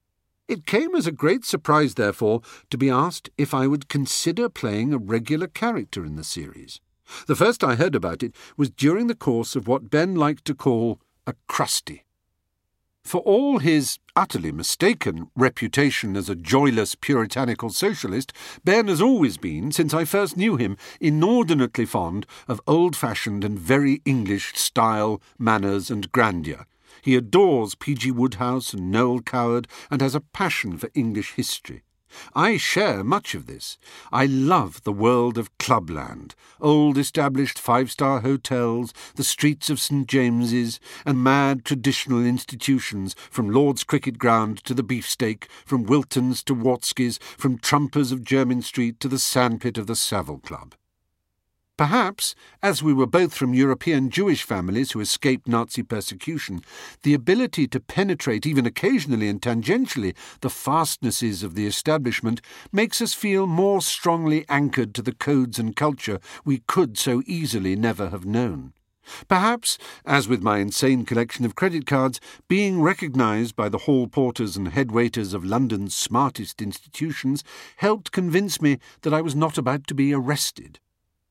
It came as a great surprise, therefore, to be asked if I would consider playing a regular character in the series. The first I heard about it was during the course of what Ben liked to call a crusty. For all his utterly mistaken reputation as a joyless puritanical socialist, Ben has always been, since I first knew him, inordinately fond of old-fashioned and very English style, manners and grandeur. He adores P.G. Wodehouse and Noel Coward and has a passion for English history. I share much of this. I love the world of clubland, old established five-star hotels, the streets of St. James's, and mad traditional institutions, from Lord's Cricket Ground to the Beefsteak, from Wilton's to Watsky's, from Trumpers of Jermyn Street to the sandpit of the Savile Club. Perhaps, as we were both from European Jewish families who escaped Nazi persecution, the ability to penetrate even occasionally and tangentially the fastnesses of the establishment makes us feel more strongly anchored to the codes and culture we could so easily never have known. Perhaps, as with my insane collection of credit cards, being recognised by the hall porters and head waiters of London's smartest institutions helped convince me that I was not about to be arrested.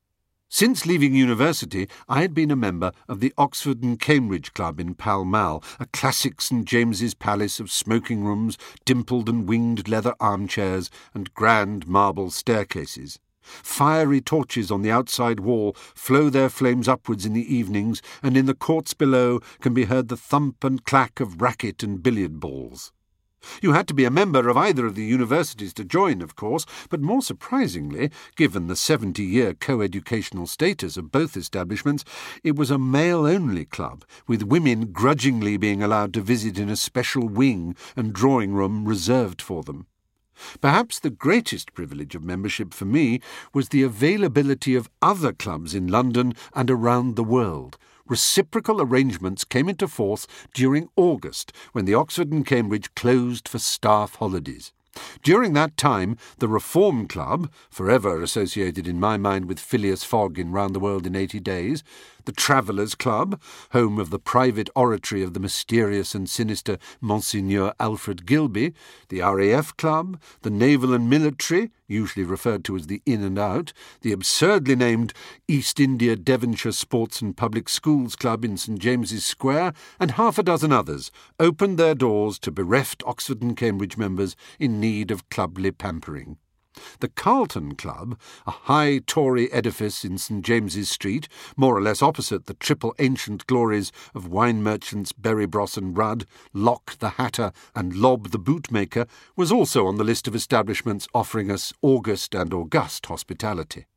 Since leaving university, I had been a member of the Oxford and Cambridge Club in Pall Mall, a classic St. James's Palace of smoking rooms, dimpled and winged leather armchairs, and grand marble staircases. Fiery torches on the outside wall flow their flames upwards in the evenings, and in the courts below can be heard the thump and clack of racket and billiard balls. You had to be a member of either of the universities to join, of course, but more surprisingly, given the 70-year co-educational status of both establishments, it was a male-only club, with women grudgingly being allowed to visit in a special wing and drawing room reserved for them. Perhaps the greatest privilege of membership for me was the availability of other clubs in London and around the world. Reciprocal arrangements came into force during August, when the Oxford and Cambridge closed for staff holidays. During that time, the Reform Club, forever associated in my mind with Phileas Fogg in Round the World in 80 Days, the Travellers' Club, home of the private oratory of the mysterious and sinister Monsignor Alfred Gilby, the RAF Club, the Naval and Military, usually referred to as the In and Out, the absurdly named East India Devonshire Sports and Public Schools Club in St. James's Square, and half a dozen others, opened their doors to bereft Oxford and Cambridge members in need of clubly pampering. The Carlton Club, a high Tory edifice in St. James's Street, more or less opposite the triple ancient glories of wine merchants Berrybross and Rudd, Lock the Hatter and Lob the Bootmaker, was also on the list of establishments offering us august and august hospitality.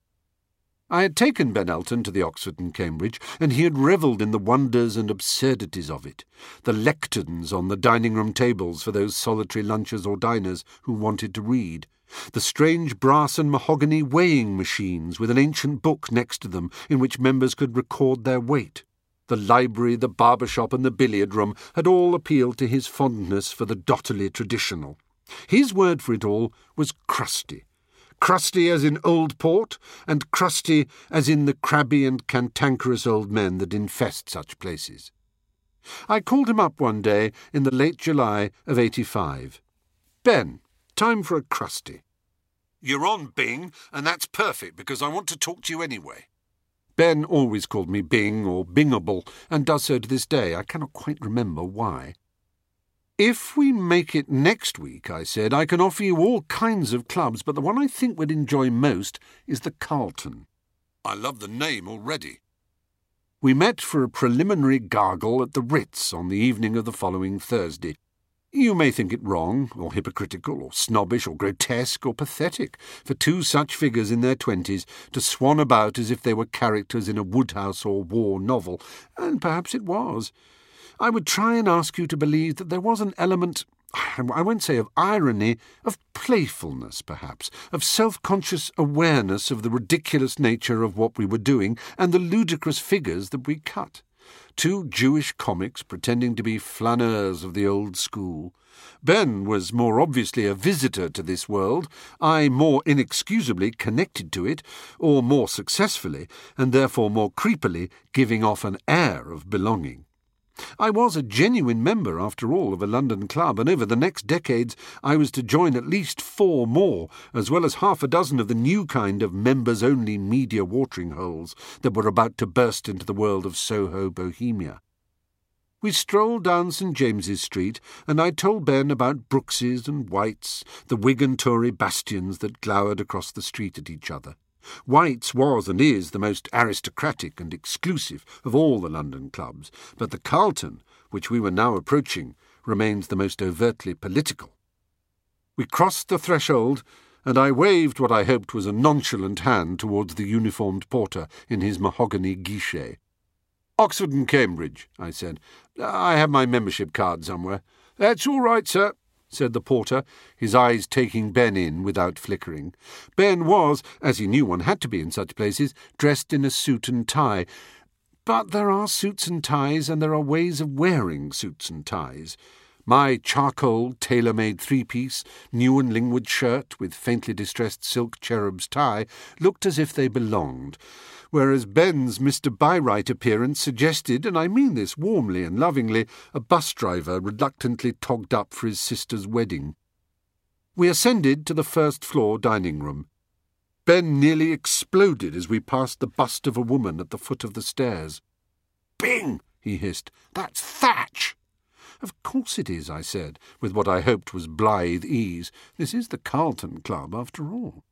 I had taken Ben Elton to the Oxford and Cambridge, and he had revelled in the wonders and absurdities of it. The lecterns on the dining-room tables for those solitary lunchers or diners who wanted to read. The strange brass and mahogany weighing machines with an ancient book next to them in which members could record their weight. The library, the barber shop and the billiard room had all appealed to his fondness for the dottily traditional. His word for it all was crusty. Crusty as in old port, and crusty as in the crabby and cantankerous old men that infest such places. I called him up one day in the late July of 85. "Ben, time for a crusty." "You're on, Bing, and that's perfect, because I want to talk to you anyway." Ben always called me Bing or Bingable, and does so to this day. I cannot quite remember why. "If we make it next week," I said, "I can offer you all kinds of clubs, but the one I think we'd enjoy most is the Carlton." "I love the name already." We met for a preliminary gargle at the Ritz on the evening of the following Thursday. You may think it wrong, or hypocritical, or snobbish, or grotesque, or pathetic, for two such figures in their 20s to swan about as if they were characters in a Woodhouse or war novel, and perhaps it was. I would try and ask you to believe that there was an element, I won't say of irony, of playfulness, perhaps, of self-conscious awareness of the ridiculous nature of what we were doing and the ludicrous figures that we cut. Two Jewish comics pretending to be flâneurs of the old school. Ben was more obviously a visitor to this world, I more inexcusably connected to it, or more successfully, and therefore more creepily, giving off an air of belonging. I was a genuine member, after all, of a London club, and over the next decades I was to join at least 4 more, as well as half a dozen of the new kind of members-only media watering holes that were about to burst into the world of Soho Bohemia. We strolled down St. James's Street, and I told Ben about Brookses and White's, the Whig and Tory bastions that glowered across the street at each other. White's was and is the most aristocratic and exclusive of all the London clubs, but the Carlton, which we were now approaching, remains the most overtly political. We crossed the threshold, and I waved what I hoped was a nonchalant hand towards the uniformed porter in his mahogany guichet. "Oxford and Cambridge," I said. "I have my membership card somewhere." "That's all right, sir," said the porter, his eyes taking Ben in without flickering. Ben was, as he knew one had to be in such places, dressed in a suit and tie. But there are suits and ties, and there are ways of wearing suits and ties. My charcoal, tailor-made 3-piece, new and linguid shirt with faintly distressed silk cherub's tie looked as if they belonged, whereas Ben's Mr. Byright appearance suggested, and I mean this warmly and lovingly, a bus driver reluctantly togged up for his sister's wedding. We ascended to the first-floor dining-room. Ben nearly exploded as we passed the bust of a woman at the foot of the stairs. "Bing!" he hissed. "That's Thatch!" "Of course it is," I said, with what I hoped was blithe ease. "This is the Carlton Club, after all."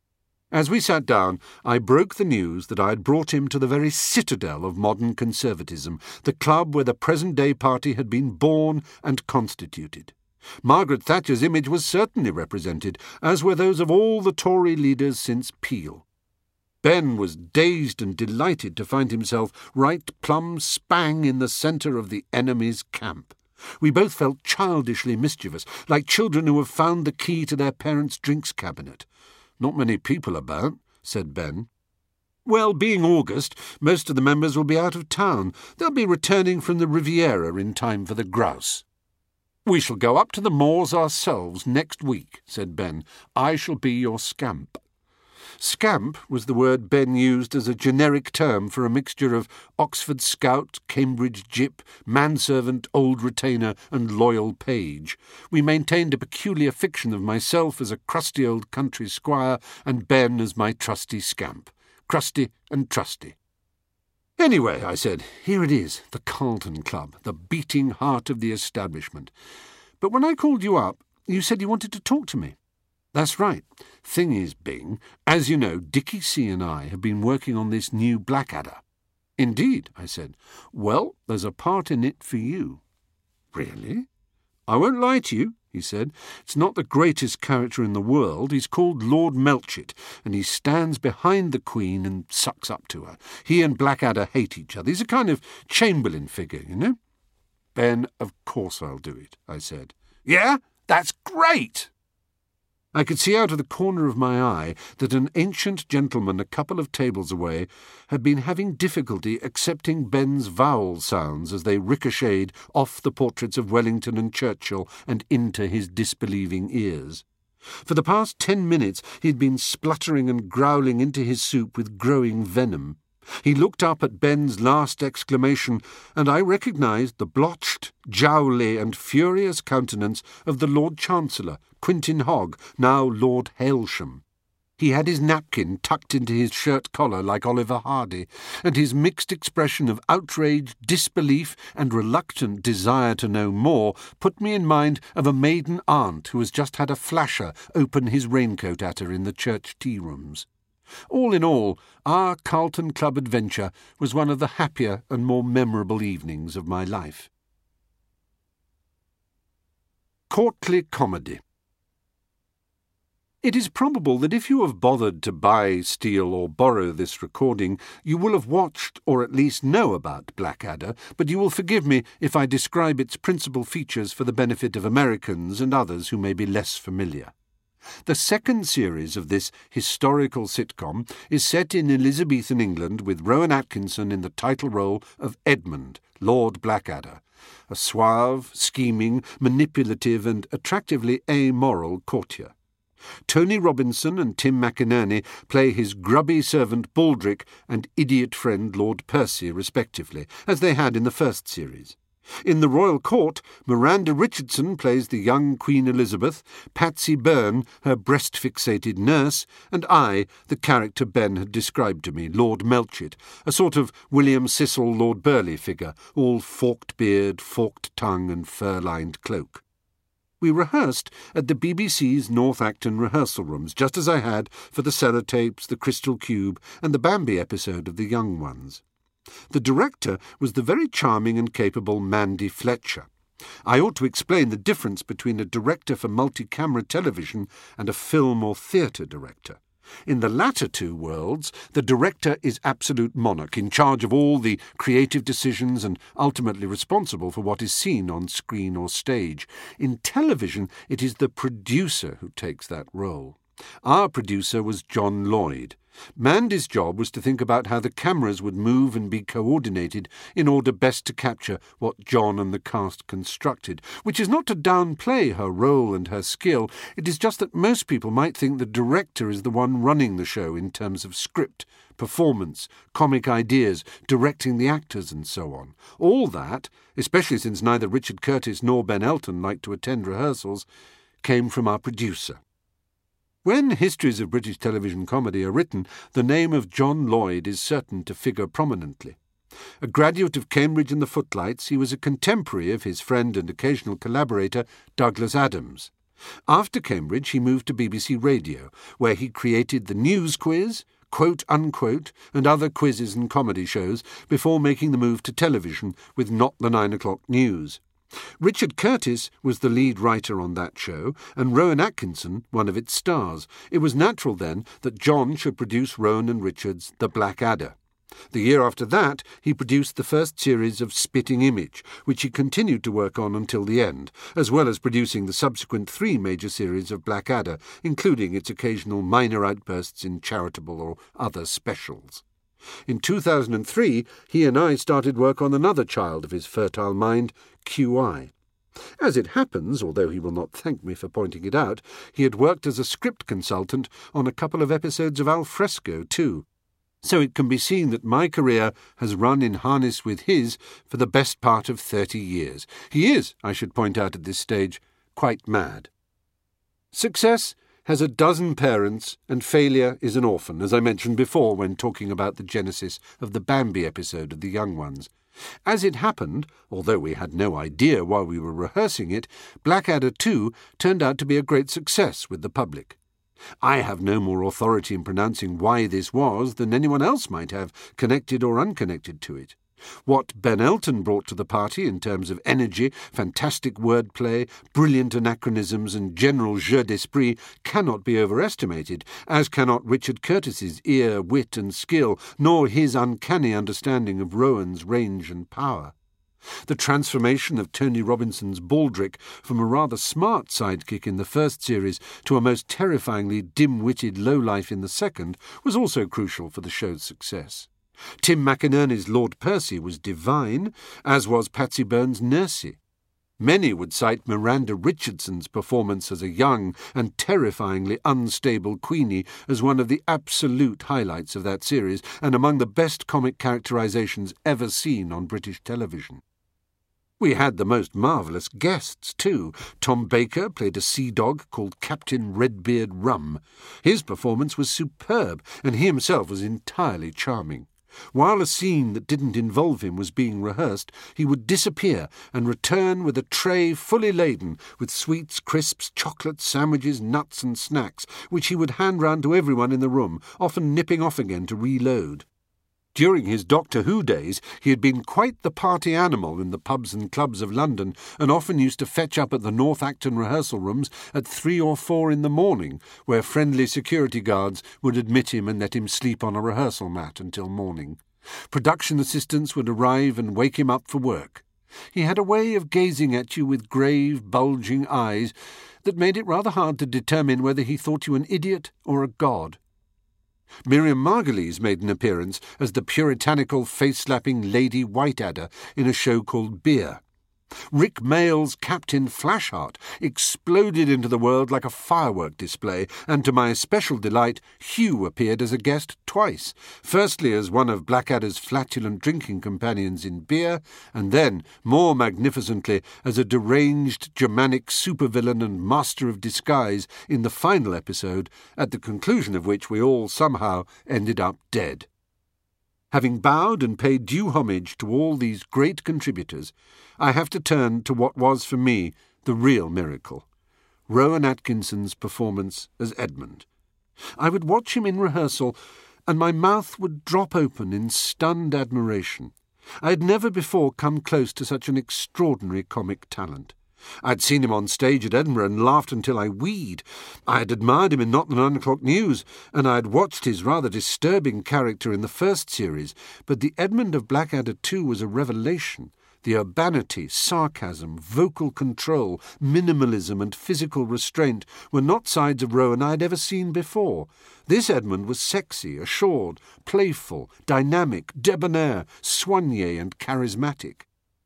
As we sat down, I broke the news that I had brought him to the very citadel of modern conservatism, the club where the present-day party had been born and constituted. Margaret Thatcher's image was certainly represented, as were those of all the Tory leaders since Peel. Ben was dazed and delighted to find himself right plumb spang in the centre of the enemy's camp. We both felt childishly mischievous, like children who have found the key to their parents' drinks cabinet. "Not many people about," said Ben. "Well, being August, most of the members will be out of town. They'll be returning from the Riviera in time for the grouse." "We shall go up to the moors ourselves next week," said Ben. "I shall be your scamp." Scamp was the word Ben used as a generic term for a mixture of Oxford Scout, Cambridge Gyp, manservant, old retainer, and loyal page. We maintained a peculiar fiction of myself as a crusty old country squire and Ben as my trusty scamp. Crusty and trusty. "Anyway," I said, "here it is, the Carlton Club, the beating heart of the establishment. But when I called you up, you said you wanted to talk to me." "That's right. Thing is, Bing, as you know, Dickie C and I have been working on this new Blackadder." "Indeed," I said. "Well, there's a part in it for you." "Really?" "I won't lie to you," he said. "It's not the greatest character in the world. He's called Lord Melchett, and he stands behind the Queen and sucks up to her. He and Blackadder hate each other. He's a kind of Chamberlain figure, you know." "Ben, of course I'll do it," I said. "Yeah? That's great!" I could see out of the corner of my eye that an ancient gentleman a couple of tables away had been having difficulty accepting Ben's vowel sounds as they ricocheted off the portraits of Wellington and Churchill and into his disbelieving ears. For the past 10 minutes he'd been spluttering and growling into his soup with growing venom. He looked up at Ben's last exclamation, and I recognised the blotched, jowly and furious countenance of the Lord Chancellor, Quintin Hogg, now Lord Hailsham. He had his napkin tucked into his shirt collar like Oliver Hardy, and his mixed expression of outrage, disbelief, and reluctant desire to know more put me in mind of a maiden aunt who has just had a flasher open his raincoat at her in the church tea-rooms. All in all, our Carlton Club adventure was one of the happier and more memorable evenings of my life. Courtly Comedy. It is probable that if you have bothered to buy, steal, or borrow this recording, you will have watched or at least know about Blackadder, but you will forgive me if I describe its principal features for the benefit of Americans and others who may be less familiar. The second series of this historical sitcom is set in Elizabethan England with Rowan Atkinson in the title role of Edmund, Lord Blackadder, a suave, scheming, manipulative and attractively amoral courtier. Tony Robinson and Tim McInerney play his grubby servant Baldric and idiot friend Lord Percy, respectively, as they had in the first series. In the royal court, Miranda Richardson plays the young Queen Elizabeth, Patsy Byrne, her breast-fixated nurse, and I, the character Ben had described to me, Lord Melchett, a sort of William Cecil Lord Burleigh figure, all forked beard, forked tongue and fur-lined cloak. We rehearsed at the BBC's North Acton rehearsal rooms, just as I had for the Sellotapes, the Crystal Cube, and the Bambi episode of The Young Ones. The director was the very charming and capable Mandy Fletcher. I ought to explain the difference between a director for multi-camera television and a film or theatre director. In the latter two worlds, the director is absolute monarch, in charge of all the creative decisions and ultimately responsible for what is seen on screen or stage. In television, it is the producer who takes that role. Our producer was John Lloyd. Mandy's job was to think about how the cameras would move and be coordinated in order best to capture what John and the cast constructed, which is not to downplay her role and her skill. It is just that most people might think the director is the one running the show in terms of script, performance, comic ideas, directing the actors and so on. All that, especially since neither Richard Curtis nor Ben Elton liked to attend rehearsals, came from our producer. When histories of British television comedy are written, the name of John Lloyd is certain to figure prominently. A graduate of Cambridge and the Footlights, he was a contemporary of his friend and occasional collaborator Douglas Adams. After Cambridge, he moved to BBC Radio, where he created the News Quiz, Quote Unquote, and other quizzes and comedy shows before making the move to television with Not the 9 o'clock News. Richard Curtis was the lead writer on that show, and Rowan Atkinson one of its stars. It was natural, then, that John should produce Rowan and Richard's The Blackadder. The year after that, he produced the first series of Spitting Image, which he continued to work on until the end, as well as producing the subsequent 3 major series of Blackadder, including its occasional minor outbursts in charitable or other specials. In 2003, he and I started work on another child of his fertile mind, QI. As it happens, although he will not thank me for pointing it out, he had worked as a script consultant on a couple of episodes of Al Fresco, too. So it can be seen that my career has run in harness with his for the best part of 30 years. He is, I should point out at this stage, quite mad. Success has a dozen parents, and failure is an orphan, as I mentioned before when talking about the genesis of the Bambi episode of The Young Ones. As it happened, although we had no idea while we were rehearsing it, Blackadder 2 turned out to be a great success with the public. I have no more authority in pronouncing why this was than anyone else might have, connected or unconnected to it. What Ben Elton brought to the party in terms of energy, fantastic wordplay, brilliant anachronisms and general jeu d'esprit cannot be overestimated, as cannot Richard Curtis's ear, wit and skill, nor his uncanny understanding of Rowan's range and power. The transformation of Tony Robinson's Baldrick from a rather smart sidekick in the first series to a most terrifyingly dim-witted lowlife in the second was also crucial for the show's success. Tim McInerney's Lord Percy was divine, as was Patsy Burns' Nursey. Many would cite Miranda Richardson's performance as a young and terrifyingly unstable Queenie as one of the absolute highlights of that series and among the best comic characterizations ever seen on British television. We had the most marvellous guests, too. Tom Baker played a sea dog called Captain Redbeard Rum. His performance was superb, and he himself was entirely charming. While a scene that didn't involve him was being rehearsed, he would disappear and return with a tray fully laden with sweets, crisps, chocolates, sandwiches, nuts and snacks, which he would hand round to everyone in the room, often nipping off again to reload. During his Doctor Who days, he had been quite the party animal in the pubs and clubs of London, and often used to fetch up at the North Acton rehearsal rooms at 3 or 4 in the morning, where friendly security guards would admit him and let him sleep on a rehearsal mat until morning. Production assistants would arrive and wake him up for work. He had a way of gazing at you with grave, bulging eyes that made it rather hard to determine whether he thought you an idiot or a god. Miriam Margolyes made an appearance as the puritanical, face-slapping Lady Whiteadder in a show called Beer. Rick Mayall's Captain Flashheart exploded into the world like a firework display, and to my especial delight, Hugh appeared as a guest twice, firstly as one of Blackadder's flatulent drinking companions in Beer, and then, more magnificently, as a deranged Germanic supervillain and master of disguise in the final episode, at the conclusion of which we all somehow ended up dead. Having bowed and paid due homage to all these great contributors, I have to turn to what was for me the real miracle, Rowan Atkinson's performance as Edmund. I would watch him in rehearsal, and my mouth would drop open in stunned admiration. I had never before come close to such an extraordinary comic talent. I'd seen him on stage at Edinburgh and laughed until I weed. I had admired him in Not the 9 O'Clock News, and I had watched his rather disturbing character in the first series, but the Edmund of Blackadder 2 was a revelation. The urbanity, sarcasm, vocal control, minimalism and physical restraint were not sides of Rowan I had ever seen before. This Edmund was sexy, assured, playful, dynamic, debonair, soigné and charismatic.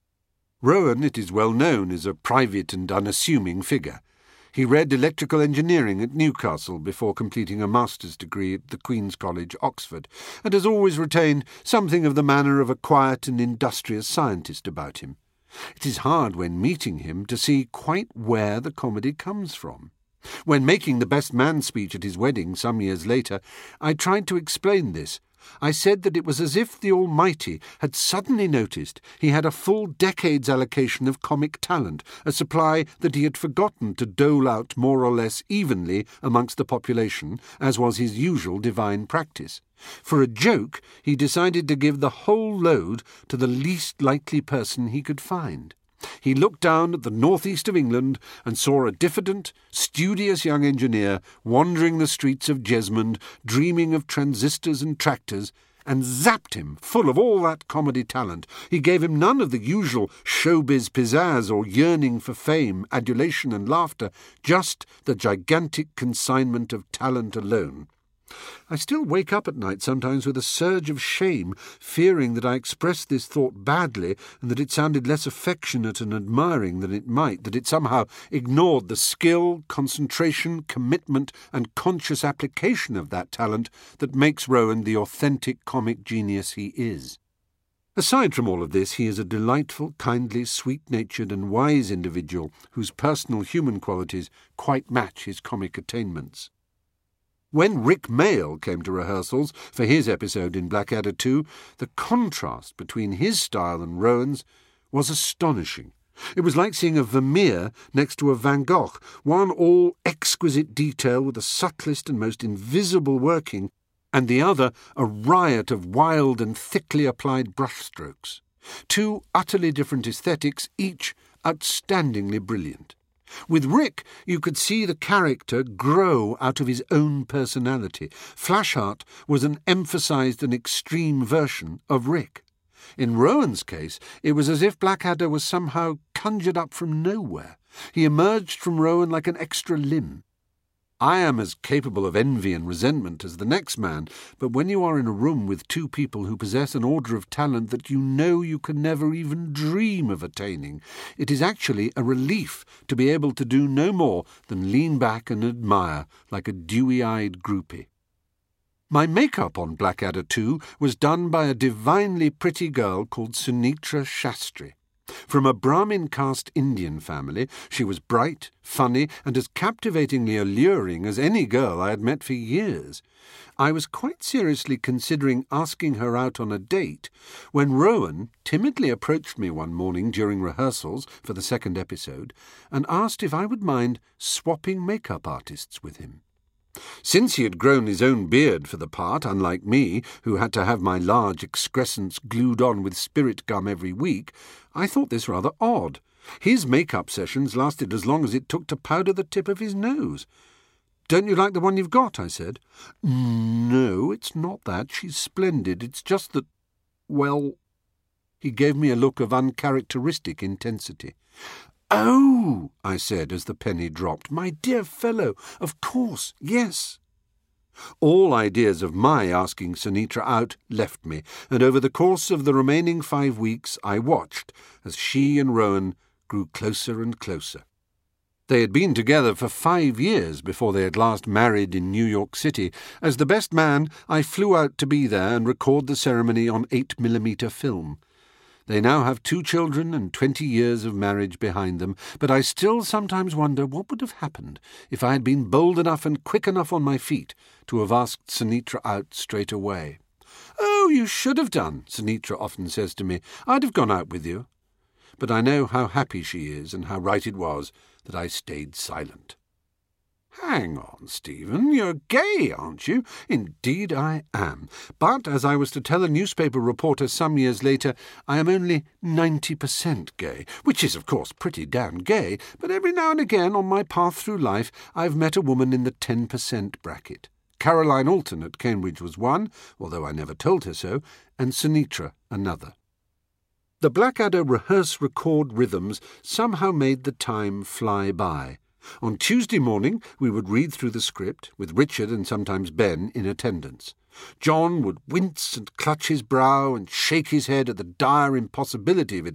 Rowan, it is well known, is a private and unassuming figure. He read electrical engineering at Newcastle before completing a master's degree at the Queen's College, Oxford, and has always retained something of the manner of a quiet and industrious scientist about him. It is hard when meeting him to see quite where the comedy comes from. When making the best man speech at his wedding some years later, I tried to explain this. I said that it was as if the Almighty had suddenly noticed he had a full decade's allocation of comic talent, a supply that he had forgotten to dole out more or less evenly amongst the population, as was his usual divine practice. For a joke, he decided to give the whole load to the least likely person he could find. He looked down at the northeast of England and saw a diffident, studious young engineer wandering the streets of Jesmond, dreaming of transistors and tractors, and zapped him full of all that comedy talent. He gave him none of the usual showbiz pizzazz or yearning for fame, adulation and laughter, just the gigantic consignment of talent alone. I still wake up at night sometimes with a surge of shame, fearing that I expressed this thought badly and that it sounded less affectionate and admiring than it might, that it somehow ignored the skill, concentration, commitment and conscious application of that talent that makes Rowan the authentic comic genius he is. Aside from all of this, he is a delightful, kindly, sweet-natured and wise individual whose personal human qualities quite match his comic attainments. When Rick Mayall came to rehearsals for his episode in Blackadder 2, the contrast between his style and Rowan's was astonishing. It was like seeing a Vermeer next to a Van Gogh, one all exquisite detail with the subtlest and most invisible working, and the other a riot of wild and thickly applied brushstrokes. Two utterly different aesthetics, each outstandingly brilliant. With Rick, you could see the character grow out of his own personality. Flashheart was an emphasised and extreme version of Rick. In Rowan's case, it was as if Blackadder was somehow conjured up from nowhere. He emerged from Rowan like an extra limb. I am as capable of envy and resentment as the next man, but when you are in a room with two people who possess an order of talent that you know you can never even dream of attaining, it is actually a relief to be able to do no more than lean back and admire like a dewy-eyed groupie. My make-up on Blackadder 2 was done by a divinely pretty girl called Sunitra Shastri. From a Brahmin caste Indian family, she was bright, funny, and as captivatingly alluring as any girl I had met for years. I was quite seriously considering asking her out on a date when Rowan timidly approached me one morning during rehearsals for the second episode and asked if I would mind swapping makeup artists with him. Since he had grown his own beard for the part, unlike me, who had to have my large excrescence glued on with spirit gum every week, I thought this rather odd. His make-up sessions lasted as long as it took to powder the tip of his nose. "Don't you like the one you've got?" I said. "No, it's not that. She's splendid. It's just that, well..." He gave me a look of uncharacteristic intensity. "Oh," I said as the penny dropped. "My dear fellow, of course, yes." All ideas of my asking Sunitra out left me, and over the course of the remaining 5 weeks I watched as she and Rowan grew closer and closer. They had been together for 5 years before they had last married in New York City. As the best man, I flew out to be there and record the ceremony on 8mm film. They now have 2 children and 20 years of marriage behind them, but I still sometimes wonder what would have happened if I had been bold enough and quick enough on my feet to have asked Sunitra out straight away. "Oh, you should have done," Sunitra often says to me. "I'd have gone out with you." But I know how happy she is and how right it was that I stayed silent. "Hang on, Stephen, you're gay, aren't you?" "Indeed I am. But, as I was to tell a newspaper reporter some years later, I am only 90% gay, which is, of course, pretty damn gay, but every now and again on my path through life I've met a woman in the 10% bracket. Caroline Alton at Cambridge was one, although I never told her so, and Sunitra another. The Blackadder rehearse-record rhythms somehow made the time fly by. On Tuesday morning we would read through the script, with Richard and sometimes Ben in attendance. John would wince and clutch his brow and shake his head at the dire impossibility of it